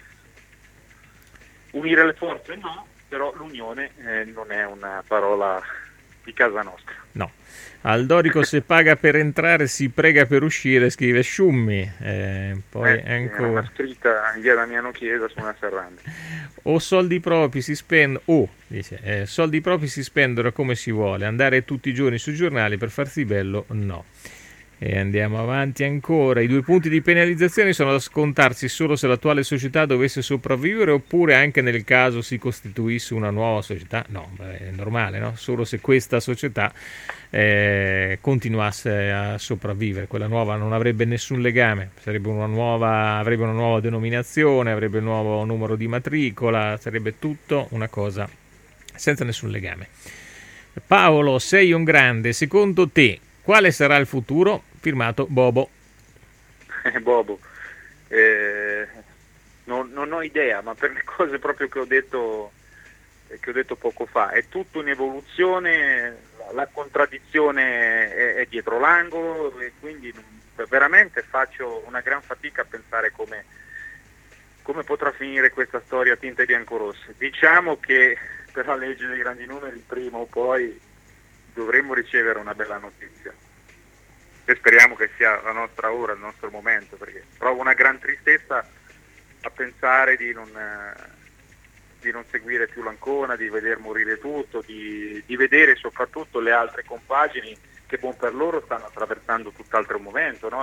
Unire le forze no, però l'unione eh, non è una parola di casa nostra. No. Al Dorico se paga per entrare si prega per uscire, scrive Sciummi. Eh, poi eh, ancora una scritta in via Damiano Chiesa su una serranda. O soldi propri si spendono, oh, dice, eh, soldi propri si spendono come si vuole, andare tutti i giorni sui giornali per farsi bello, no. E andiamo avanti ancora. I due punti di penalizzazione sono da scontarsi solo se l'attuale società dovesse sopravvivere oppure anche nel caso si costituisse una nuova società. No, è normale, no? Solo se questa società eh, continuasse a sopravvivere. Quella nuova non avrebbe nessun legame, sarebbe una nuova, avrebbe una nuova denominazione, avrebbe un nuovo numero di matricola, sarebbe tutto una cosa senza nessun legame. Paolo, sei un grande, secondo te quale sarà il futuro? Firmato Bobo. Bobo, eh, non, non ho idea, ma per le cose proprio che ho detto che ho detto poco fa, è tutto in evoluzione, la contraddizione è, è dietro l'angolo e quindi veramente faccio una gran fatica a pensare come, come potrà finire questa storia tinte biancorosse. Diciamo che per la legge dei grandi numeri prima o poi dovremmo ricevere una bella notizia e speriamo che sia la nostra ora, il nostro momento, perché provo una gran tristezza a pensare di non, eh, di non seguire più l'Ancona, di veder morire tutto, di, di vedere soprattutto le altre compagini che buon per loro stanno attraversando tutt'altro momento, no? Il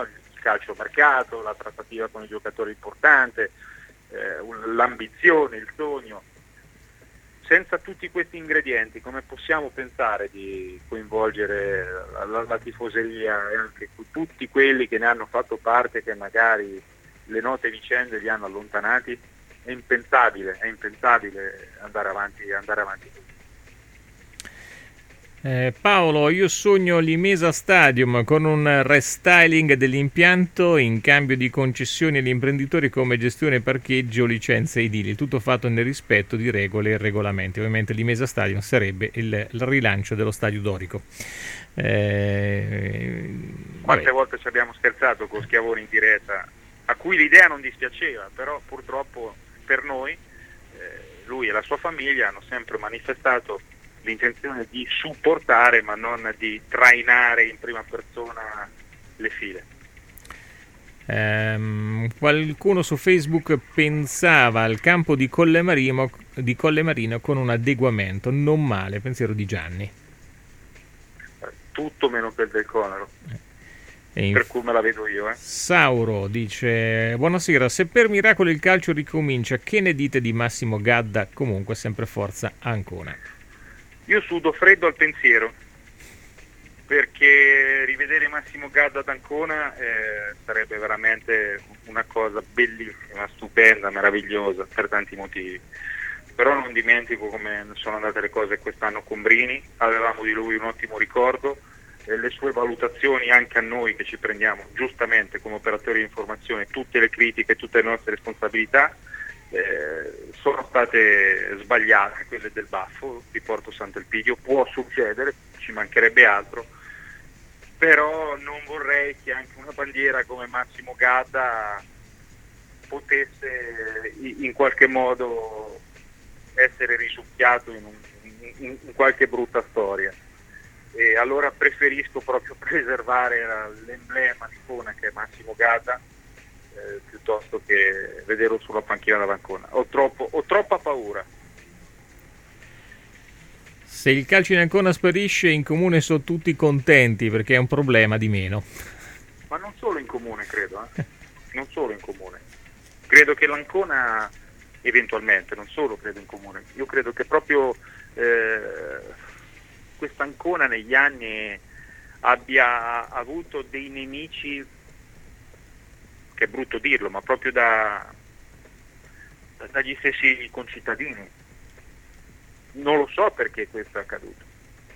calciomercato, la trattativa con il giocatore importante, eh, l'ambizione, il sogno. Senza tutti questi ingredienti come possiamo pensare di coinvolgere la, la tifoseria e anche tutti quelli che ne hanno fatto parte, che magari le note vicende li hanno allontanati? È impensabile, è impensabile andare avanti, andare avanti così. Eh, Paolo, io sogno l'Imesa Stadium con un restyling dell'impianto in cambio di concessioni agli imprenditori come gestione parcheggi o licenze edili, tutto fatto nel rispetto di regole e regolamenti. Ovviamente l'Imesa Stadium sarebbe il, il rilancio dello Stadio Dorico. Eh, Quante volte ci abbiamo scherzato con Schiavone in diretta, a cui l'idea non dispiaceva, però purtroppo per noi, eh, lui e la sua famiglia hanno sempre manifestato l'intenzione di supportare ma non di trainare in prima persona le file. Um, qualcuno su Facebook pensava al campo di Colle Marino, di Colle Marino con un adeguamento, non male, pensiero di Gianni. Tutto meno che il del Conero, e per cui me la vedo io. Eh. Sauro dice: buonasera, se per miracolo il calcio ricomincia, che ne dite di Massimo Gadda? Comunque sempre forza Ancona. Io sudo freddo al pensiero, perché rivedere Massimo Gadda ad Ancona eh, sarebbe veramente una cosa bellissima, stupenda, meravigliosa per tanti motivi. Però non dimentico come sono andate le cose quest'anno con Brini, avevamo di lui un ottimo ricordo, e le sue valutazioni anche a noi che ci prendiamo giustamente come operatori di informazione tutte le critiche, tutte le nostre responsabilità, Eh, sono state sbagliate, quelle del baffo di Porto Sant'Elpidio. Può succedere, ci mancherebbe altro, però non vorrei che anche una bandiera come Massimo Gadda potesse in qualche modo essere risucchiato in, un, in, in qualche brutta storia, e allora preferisco proprio preservare l'emblema di Cona che è Massimo Gadda, Eh, piuttosto che vederlo sulla panchina d'Ancona. Ho, troppo, ho troppa paura. Se il calcio in Ancona sparisce, in comune sono tutti contenti perché è un problema di meno. Ma non solo in comune, credo, eh? non solo in comune. Credo che l'Ancona, eventualmente, non solo credo in comune, io credo che proprio eh, questa Ancona negli anni abbia avuto dei nemici, che è brutto dirlo, ma proprio da, da dagli stessi concittadini. Non lo so perché questo è accaduto.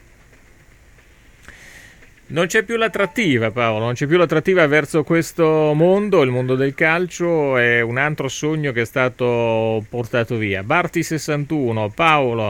Non c'è più l'attrattiva, Paolo, non c'è più l'attrattiva verso questo mondo, il mondo del calcio è un altro sogno che è stato portato via. Barti sessantuno, Paolo,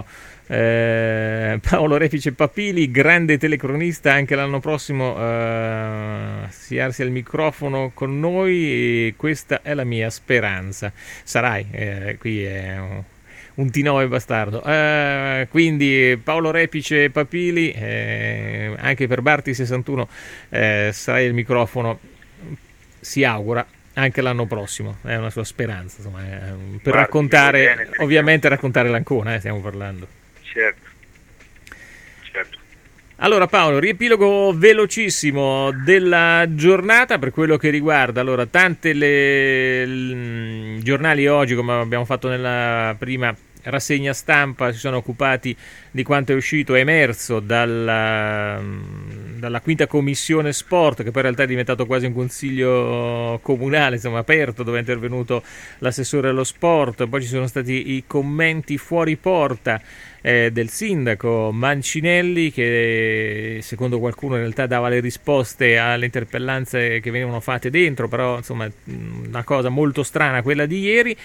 eh, Paolo Refice Papili, grande telecronista, anche l'anno prossimo eh, si alzi al microfono con noi, e questa è la mia speranza. Sarai, eh, qui è un... un T nove bastardo. Uh, quindi Paolo Repice Papili, eh, anche per Barti sessantuno eh, sarai al microfono, si augura anche l'anno prossimo, è una sua speranza, insomma, eh, per Barti, raccontare, bene, ovviamente raccontare l'Ancona, eh, stiamo parlando. Certo. Certo. Allora Paolo, riepilogo velocissimo della giornata per quello che riguarda, allora, tante le, le giornali oggi, come abbiamo fatto nella prima rassegna stampa, si sono occupati di quanto è uscito, è emerso dalla, dalla quinta commissione sport, che poi in realtà è diventato quasi un consiglio comunale, insomma, aperto, dove è intervenuto l'assessore allo sport. Poi ci sono stati i commenti fuori porta eh, del sindaco Mancinelli, che secondo qualcuno in realtà dava le risposte alle interpellanze che venivano fatte dentro, però insomma una cosa molto strana quella di ieri.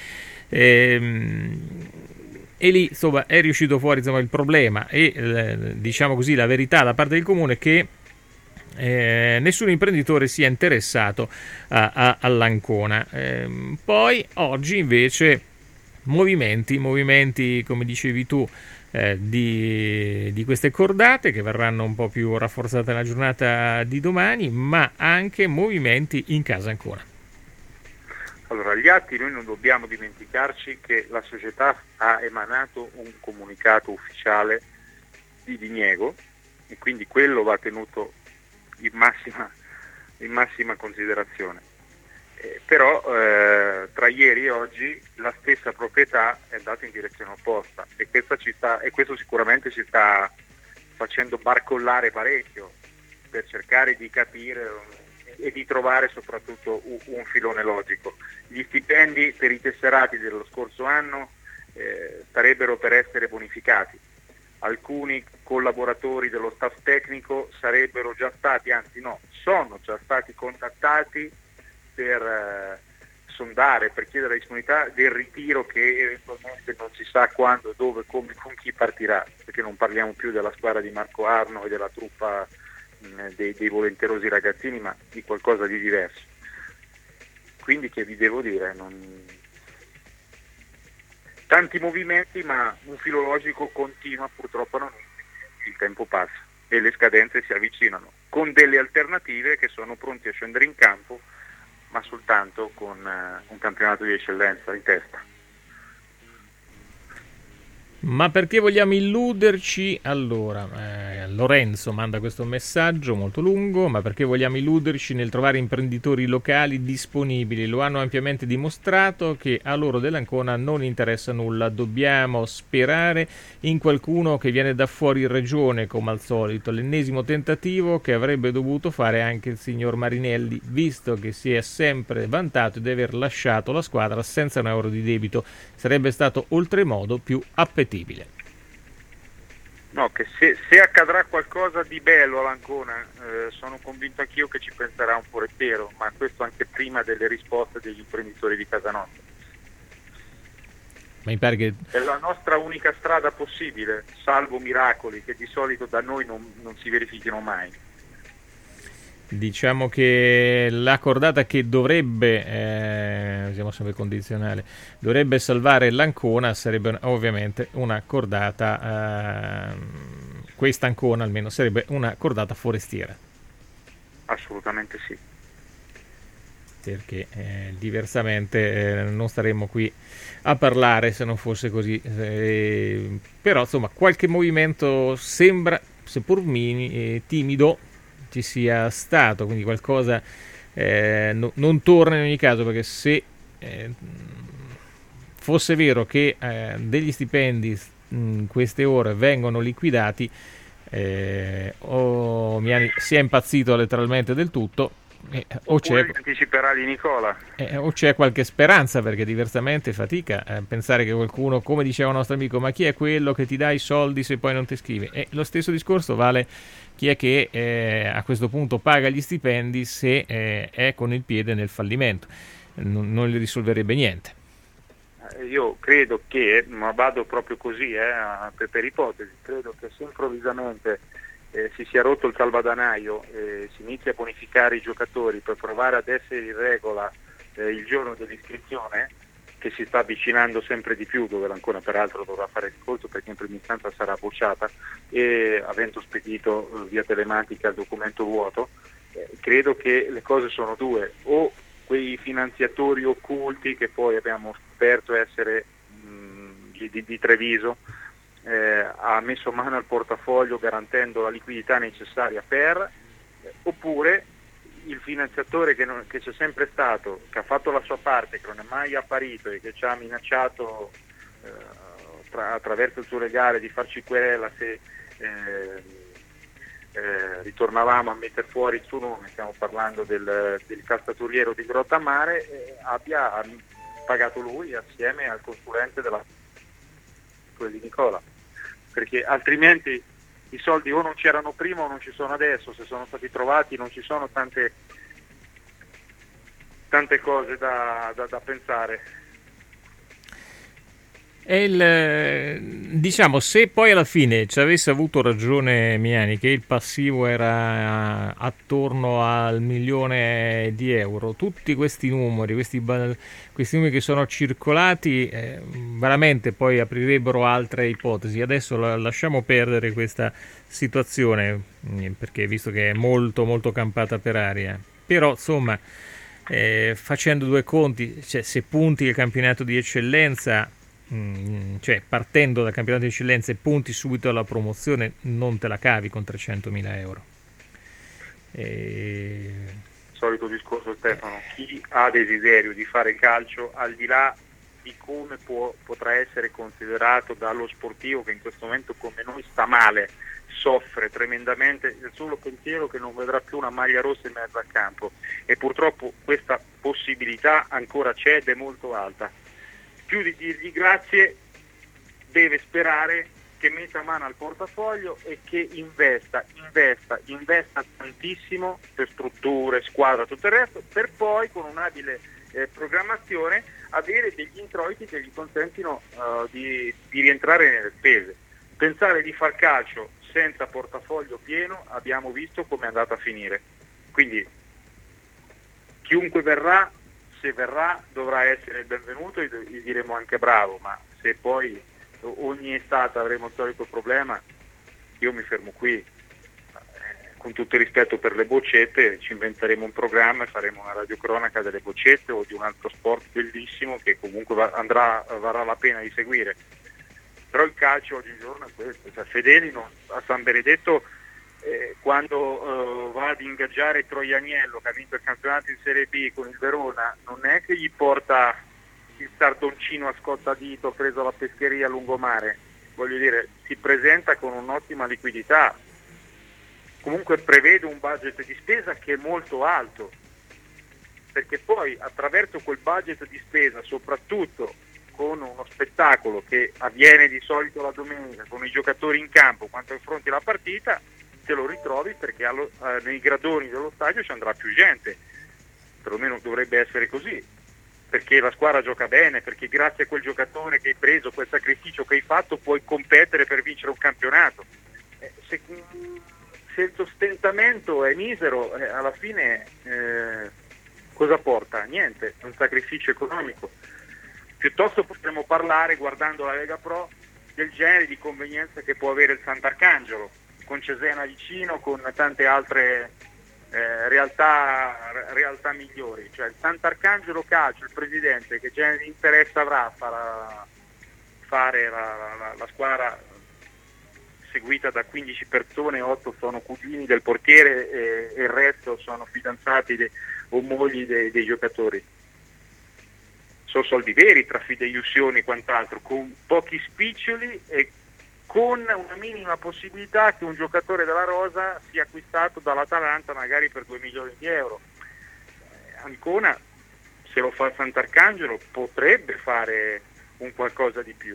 Ehm, E lì insomma è riuscito fuori insomma il problema e eh, diciamo così la verità da parte del comune, che eh, nessun imprenditore si è interessato a, a, all'Ancona. Eh, poi oggi invece movimenti, movimenti come dicevi tu, eh, di, di queste cordate che verranno un po' più rafforzate nella giornata di domani, ma anche movimenti in casa Ancona. Allora, gli atti, noi non dobbiamo dimenticarci che la società ha emanato un comunicato ufficiale di diniego, e quindi quello va tenuto in massima, in massima considerazione. Eh, però eh, tra ieri e oggi la stessa proprietà è andata in direzione opposta e, questa ci sta, e questo sicuramente ci sta facendo barcollare parecchio per cercare di capire e di trovare soprattutto un, un filone logico. Gli stipendi per i tesserati dello scorso anno eh, starebbero per essere bonificati. Alcuni collaboratori dello staff tecnico sarebbero già stati, anzi no, sono già stati contattati per eh, sondare, per chiedere la disponibilità del ritiro che eventualmente non si sa quando, dove, come, con chi partirà, perché non parliamo più della squadra di Marco Arno e della truppa mh, dei, dei volenterosi ragazzini, ma di qualcosa di diverso. Quindi che vi devo dire, non... tanti movimenti, ma un filo logico continua purtroppo non esiste. Il tempo passa e le scadenze si avvicinano, con delle alternative che sono pronti a scendere in campo, ma soltanto con uh, un campionato di eccellenza in testa. Ma perché vogliamo illuderci? Allora, eh, Lorenzo manda questo messaggio molto lungo, ma perché vogliamo illuderci nel trovare imprenditori locali disponibili? Lo hanno ampiamente dimostrato che a loro dell'Ancona non interessa nulla. Dobbiamo sperare in qualcuno che viene da fuori regione, come al solito. L'ennesimo tentativo che avrebbe dovuto fare anche il signor Marinelli, visto che si è sempre vantato di aver lasciato la squadra senza un euro di debito. Sarebbe stato oltremodo più appetibile. No, che se, se accadrà qualcosa di bello all'Ancona, eh, sono convinto anch'io che ci penserà un forestiero, ma questo anche prima delle risposte degli imprenditori di casa nostra. Ma mi pare che... È la nostra unica strada possibile, salvo miracoli che di solito da noi non, non si verifichino mai. Diciamo che la cordata che dovrebbe, eh, usiamo sempre condizionale, dovrebbe salvare l'Ancona sarebbe ovviamente una cordata, eh, questa Ancona almeno, sarebbe una cordata forestiera. Assolutamente sì. Perché eh, diversamente eh, non staremmo qui a parlare se non fosse così. Eh, però insomma qualche movimento sembra, seppur mini, eh, timido, ci sia stato, quindi qualcosa eh, no, non torna in ogni caso, perché se eh, fosse vero che eh, degli stipendi in queste ore vengono liquidati, eh, o Miani si è impazzito letteralmente del tutto, eh, o c'è anticiperà di Nicola eh, o c'è qualche speranza, perché diversamente fatica a pensare che qualcuno, come diceva un nostro amico, ma chi è quello che ti dà i soldi se poi non ti scrive? E lo stesso discorso vale chi è che eh, a questo punto paga gli stipendi se eh, è con il piede nel fallimento. Non, non gli risolverebbe niente. Io credo che, ma vado proprio così, eh, per, per ipotesi, credo che se improvvisamente eh, si sia rotto il salvadanaio e si inizia a bonificare i giocatori per provare ad essere in regola eh, il giorno dell'iscrizione, che si sta avvicinando sempre di più, dove ancora peraltro dovrà fare ricorso perché in prima istanza sarà bocciata, e avendo spedito eh, via telematica il documento vuoto, eh, credo che le cose sono due: o quei finanziatori occulti che poi abbiamo scoperto essere mh, di, di Treviso, eh, ha messo mano al portafoglio garantendo la liquidità necessaria per, eh, oppure il finanziatore che, non, che c'è sempre stato, che ha fatto la sua parte, che non è mai apparito e che ci ha minacciato eh, tra, attraverso il suo legale di farci querela se eh, eh, ritornavamo a mettere fuori il suo nome, stiamo parlando del, del calzaturiero di Grottammare, eh, abbia pagato lui assieme al consulente della di Nicola, perché altrimenti i soldi o non c'erano prima o non ci sono adesso. Se sono stati trovati non ci sono tante tante cose da, da, da pensare. E il, diciamo, se poi alla fine ci avesse avuto ragione Miani che il passivo era attorno al milione di euro, tutti questi numeri, questi, questi numeri che sono circolati, eh, veramente poi aprirebbero altre ipotesi. Adesso la, lasciamo perdere questa situazione, perché visto che è molto molto campata per aria, però insomma eh, facendo due conti, cioè, se punti il campionato di eccellenza, cioè partendo dal campionato di eccellenza e punti subito alla promozione, non te la cavi con trecentomila euro. E... solito discorso, Stefano, chi ha desiderio di fare calcio, al di là di come può, potrà essere considerato dallo sportivo che in questo momento come noi sta male, soffre tremendamente, il solo pensiero che non vedrà più una maglia rossa in mezzo al campo, e purtroppo questa possibilità ancora c'è ed è molto alta. Più di dirgli grazie deve sperare che metta mano al portafoglio e che investa, investa, investa tantissimo per strutture, squadra, tutto il resto, per poi con un'abile eh, programmazione avere degli introiti che gli consentino uh, di, di rientrare nelle spese. Pensare di far calcio senza portafoglio pieno abbiamo visto come è andata a finire. Quindi chiunque verrà, se verrà, dovrà essere il benvenuto e gli diremo anche bravo, ma se poi ogni estate avremo il solito problema, io mi fermo qui. Eh, con tutto il rispetto per le boccette, ci inventeremo un programma e faremo una radiocronaca delle boccette o di un altro sport bellissimo che comunque va, andrà, varrà la pena di seguire. Però il calcio oggigiorno è questo, cioè Fedeli non, a San Benedetto eh, quando eh, va ad ingaggiare Troianiello, che ha vinto il campionato in Serie B con il Verona, non è che gli porta il sardoncino a scottadito preso alla pescheria a lungomare, voglio dire, si presenta con un'ottima liquidità, comunque prevede un budget di spesa che è molto alto, perché poi attraverso quel budget di spesa, soprattutto con uno spettacolo che avviene di solito la domenica con i giocatori in campo quando affronti la partita, te lo ritrovi perché allo, eh, nei gradoni dello stadio ci andrà più gente, perlomeno dovrebbe essere così, perché la squadra gioca bene, perché grazie a quel giocatore che hai preso, quel sacrificio che hai fatto, puoi competere per vincere un campionato. Eh, se, se il sostentamento è misero, eh, alla fine eh, cosa porta? Niente, è un sacrificio economico. Piuttosto potremmo parlare, guardando la Lega Pro, del genere di convenienza che può avere il Sant'Arcangelo, con Cesena vicino, con tante altre Eh, realtà, realtà migliori, cioè il Sant'Arcangelo Calcio, il presidente, che genere di interesse avrà a far, fare la, la, la squadra seguita da quindici persone, otto sono cugini del portiere e, e il resto sono fidanzati de, o mogli dei, dei giocatori. Sono soldi veri tra fideiussioni e quant'altro, con pochi spiccioli e con una minima possibilità che un giocatore della rosa sia acquistato dall'Atalanta magari per due milioni di euro. Ancona, se lo fa il Sant'Arcangelo, potrebbe fare un qualcosa di più,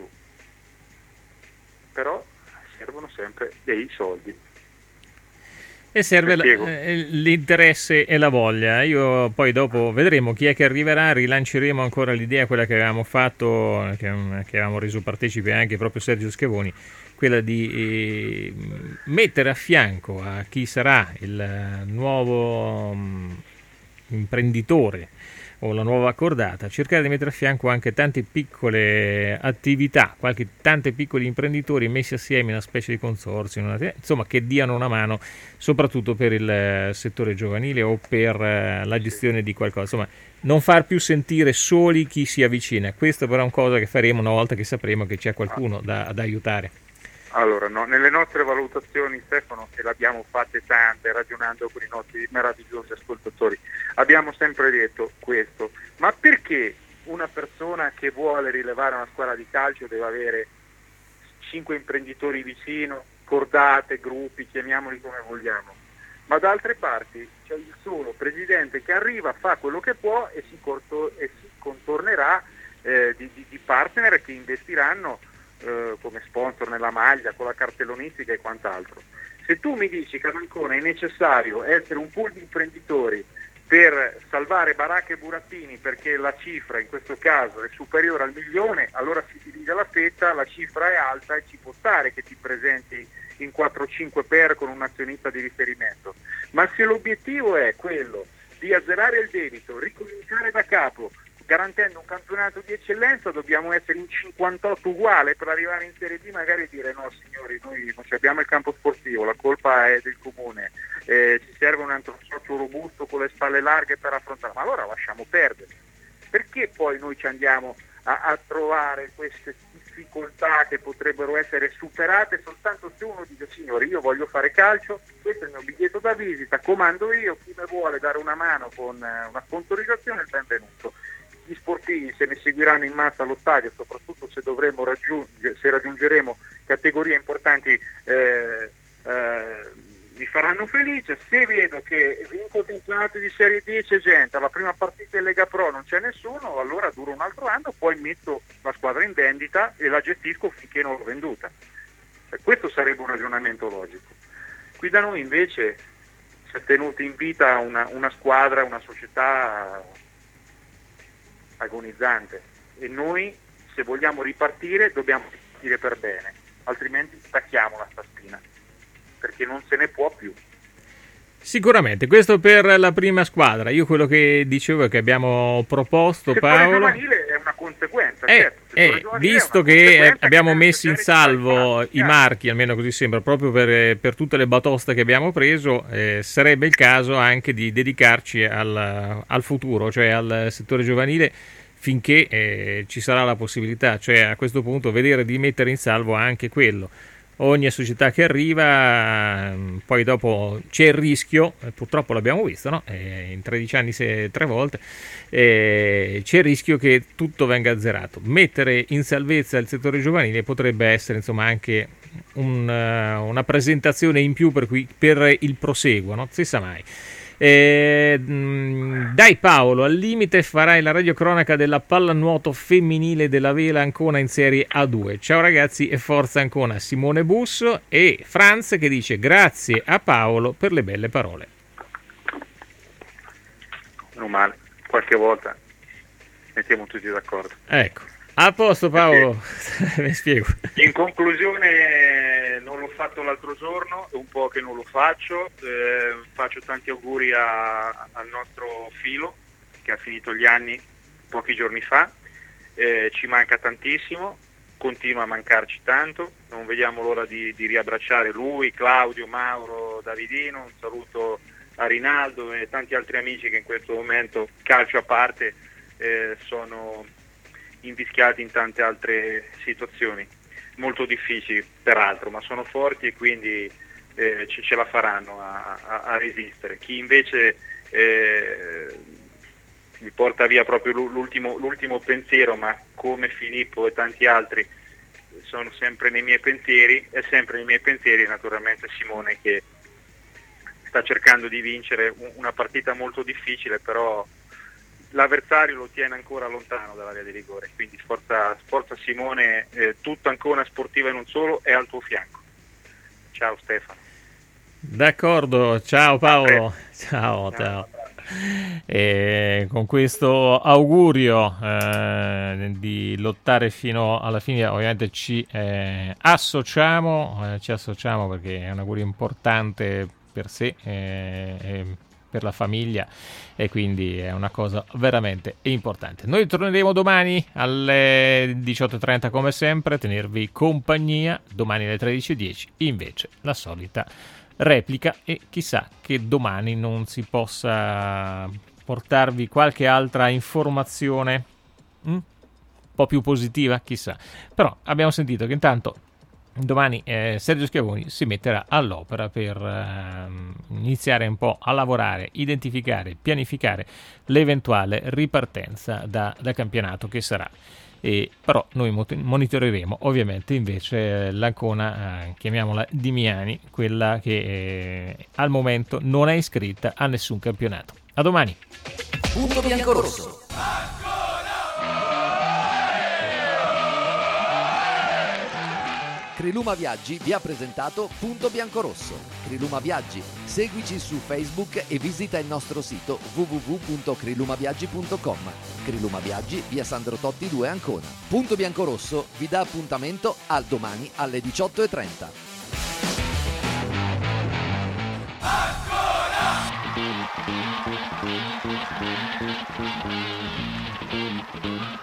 però servono sempre dei soldi. E serve la, l'interesse e la voglia. Io poi dopo vedremo chi è che arriverà, rilanceremo ancora l'idea, quella che avevamo fatto, che, che avevamo reso partecipe anche proprio Sergio Schiavoni, quella di eh, mettere a fianco a chi sarà il nuovo um, imprenditore o la nuova cordata, cercare di mettere a fianco anche tante piccole attività, qualche, tante piccoli imprenditori messi assieme in una specie di consorzio, una, insomma, che diano una mano soprattutto per il settore giovanile o per uh, la gestione di qualcosa, insomma non far più sentire soli chi si avvicina. Questo però è una cosa che faremo una volta che sapremo che c'è qualcuno da, da aiutare. Allora, no, nelle nostre valutazioni, Stefano, e l'abbiamo fatte tante ragionando con i nostri meravigliosi ascoltatori, abbiamo sempre detto questo: ma perché una persona che vuole rilevare una squadra di calcio deve avere cinque imprenditori vicino, cordate, gruppi, chiamiamoli come vogliamo? Ma da altre parti c'è il solo presidente che arriva, fa quello che può e si, corto, e si contornerà eh, di, di, di partner che investiranno Eh, come sponsor nella maglia, con la cartellonistica e quant'altro. Se tu mi dici che ad Ancona è necessario essere un pool di imprenditori per salvare baracche e burattini perché la cifra in questo caso è superiore al milione, allora si divide la fetta, la cifra è alta e ci può stare che ti presenti in quattro cinque per con un azionista di riferimento. Ma se l'obiettivo è quello di azzerare il debito, ricominciare da capo, garantendo un campionato di eccellenza, dobbiamo essere in cinquantotto uguale per arrivare in Serie B, magari e dire no signori, noi non abbiamo il campo sportivo, la colpa è del comune, eh, ci serve un altro socio robusto con le spalle larghe per affrontare, ma allora lasciamo perdere. Perché poi noi ci andiamo a, a trovare queste difficoltà che potrebbero essere superate soltanto se uno dice: signore, io voglio fare calcio, questo è il mio biglietto da visita, comando io, chi mi vuole dare una mano con una sponsorizzazione, benvenuto. Gli sportivi se ne seguiranno in massa allo stadio, soprattutto se dovremo raggiungere, se raggiungeremo categorie importanti, eh, eh, mi faranno felice. Se vedo che vinco campionati di Serie D c'è gente, alla prima partita in Lega Pro non c'è nessuno, allora duro un altro anno, poi metto la squadra in vendita e la gestisco finché non l'ho venduta. E questo sarebbe un ragionamento logico. Qui da noi invece si è tenuta in vita una, una squadra, una società agonizzante, e noi, se vogliamo ripartire, dobbiamo ripartire per bene, altrimenti stacchiamo la sta spina, perché non se ne può più. Sicuramente, questo per la prima squadra. Io quello che dicevo è che abbiamo proposto, il Paolo, giovanile è una conseguenza, eh, certo. eh, visto che abbiamo messo in salvo i marchi, almeno così sembra, proprio per, per tutte le batoste che abbiamo preso, eh, sarebbe il caso anche di dedicarci al, al futuro, cioè al settore giovanile, finché eh, ci sarà la possibilità, cioè a questo punto vedere di mettere in salvo anche quello. Ogni società che arriva, poi dopo c'è il rischio, purtroppo l'abbiamo visto, no? Eh, in tredici anni se, tre volte, eh, c'è il rischio che tutto venga azzerato. Mettere in salvezza il settore giovanile potrebbe essere, insomma, anche un, uh, una presentazione in più per, cui, per il proseguo, no? Si sa mai. Eh, dai Paolo, al limite farai la radiocronaca della pallanuoto femminile della Vela Ancona in Serie A due. Ciao ragazzi e forza Ancona. Simone Busso e Franz che dice: grazie a Paolo per le belle parole. Non male, qualche volta mettiamo tutti d'accordo. Ecco, a posto Paolo. Mi spiego. In conclusione, non l'ho fatto l'altro giorno, è un po' che non lo faccio, eh, faccio tanti auguri a, al nostro Filo che ha finito gli anni pochi giorni fa, eh, ci manca tantissimo, continua a mancarci tanto, non vediamo l'ora di, di riabbracciare lui, Claudio, Mauro, Davidino, un saluto a Rinaldo e tanti altri amici che in questo momento, calcio a parte, eh, sono invischiati in tante altre situazioni molto difficili peraltro, ma sono forti e quindi eh, ce, ce la faranno a, a, a resistere. Chi invece eh, mi porta via proprio l'ultimo, l'ultimo pensiero, ma come Filippo e tanti altri sono sempre nei miei pensieri, è sempre nei miei pensieri naturalmente Simone, che sta cercando di vincere una partita molto difficile, però l'avversario lo tiene ancora lontano dall'area di rigore, quindi forza, forza Simone, eh, tutta Ancona sportiva e non solo è al tuo fianco. Ciao Stefano. D'accordo, ciao Paolo. Ciao, ciao. ciao. E con questo augurio eh, di lottare fino alla fine, ovviamente ci eh, associamo, eh, ci associamo perché è un augurio importante per sé eh, e per la famiglia, e quindi è una cosa veramente importante. Noi torneremo domani alle diciotto e trenta come sempre a tenervi compagnia, domani alle tredici e dieci invece la solita replica, e chissà che domani non si possa portarvi qualche altra informazione mm? un po' più positiva, chissà. Però abbiamo sentito che intanto domani eh, Sergio Schiavoni si metterà all'opera per eh, iniziare un po' a lavorare, identificare, pianificare l'eventuale ripartenza da, da campionato che sarà. E, però noi monitoreremo ovviamente invece l'Ancona, eh, chiamiamola Dimiani, quella che eh, al momento non è iscritta a nessun campionato. A domani. Punto biancorosso. Criluma Viaggi vi ha presentato Punto Biancorosso. Criluma Viaggi, seguici su Facebook e visita il nostro sito w w w punto crilumaviaggi punto com. Criluma Viaggi, via Sandro Totti due Ancona. Punto Biancorosso vi dà appuntamento al domani alle diciotto e trenta. Ancora!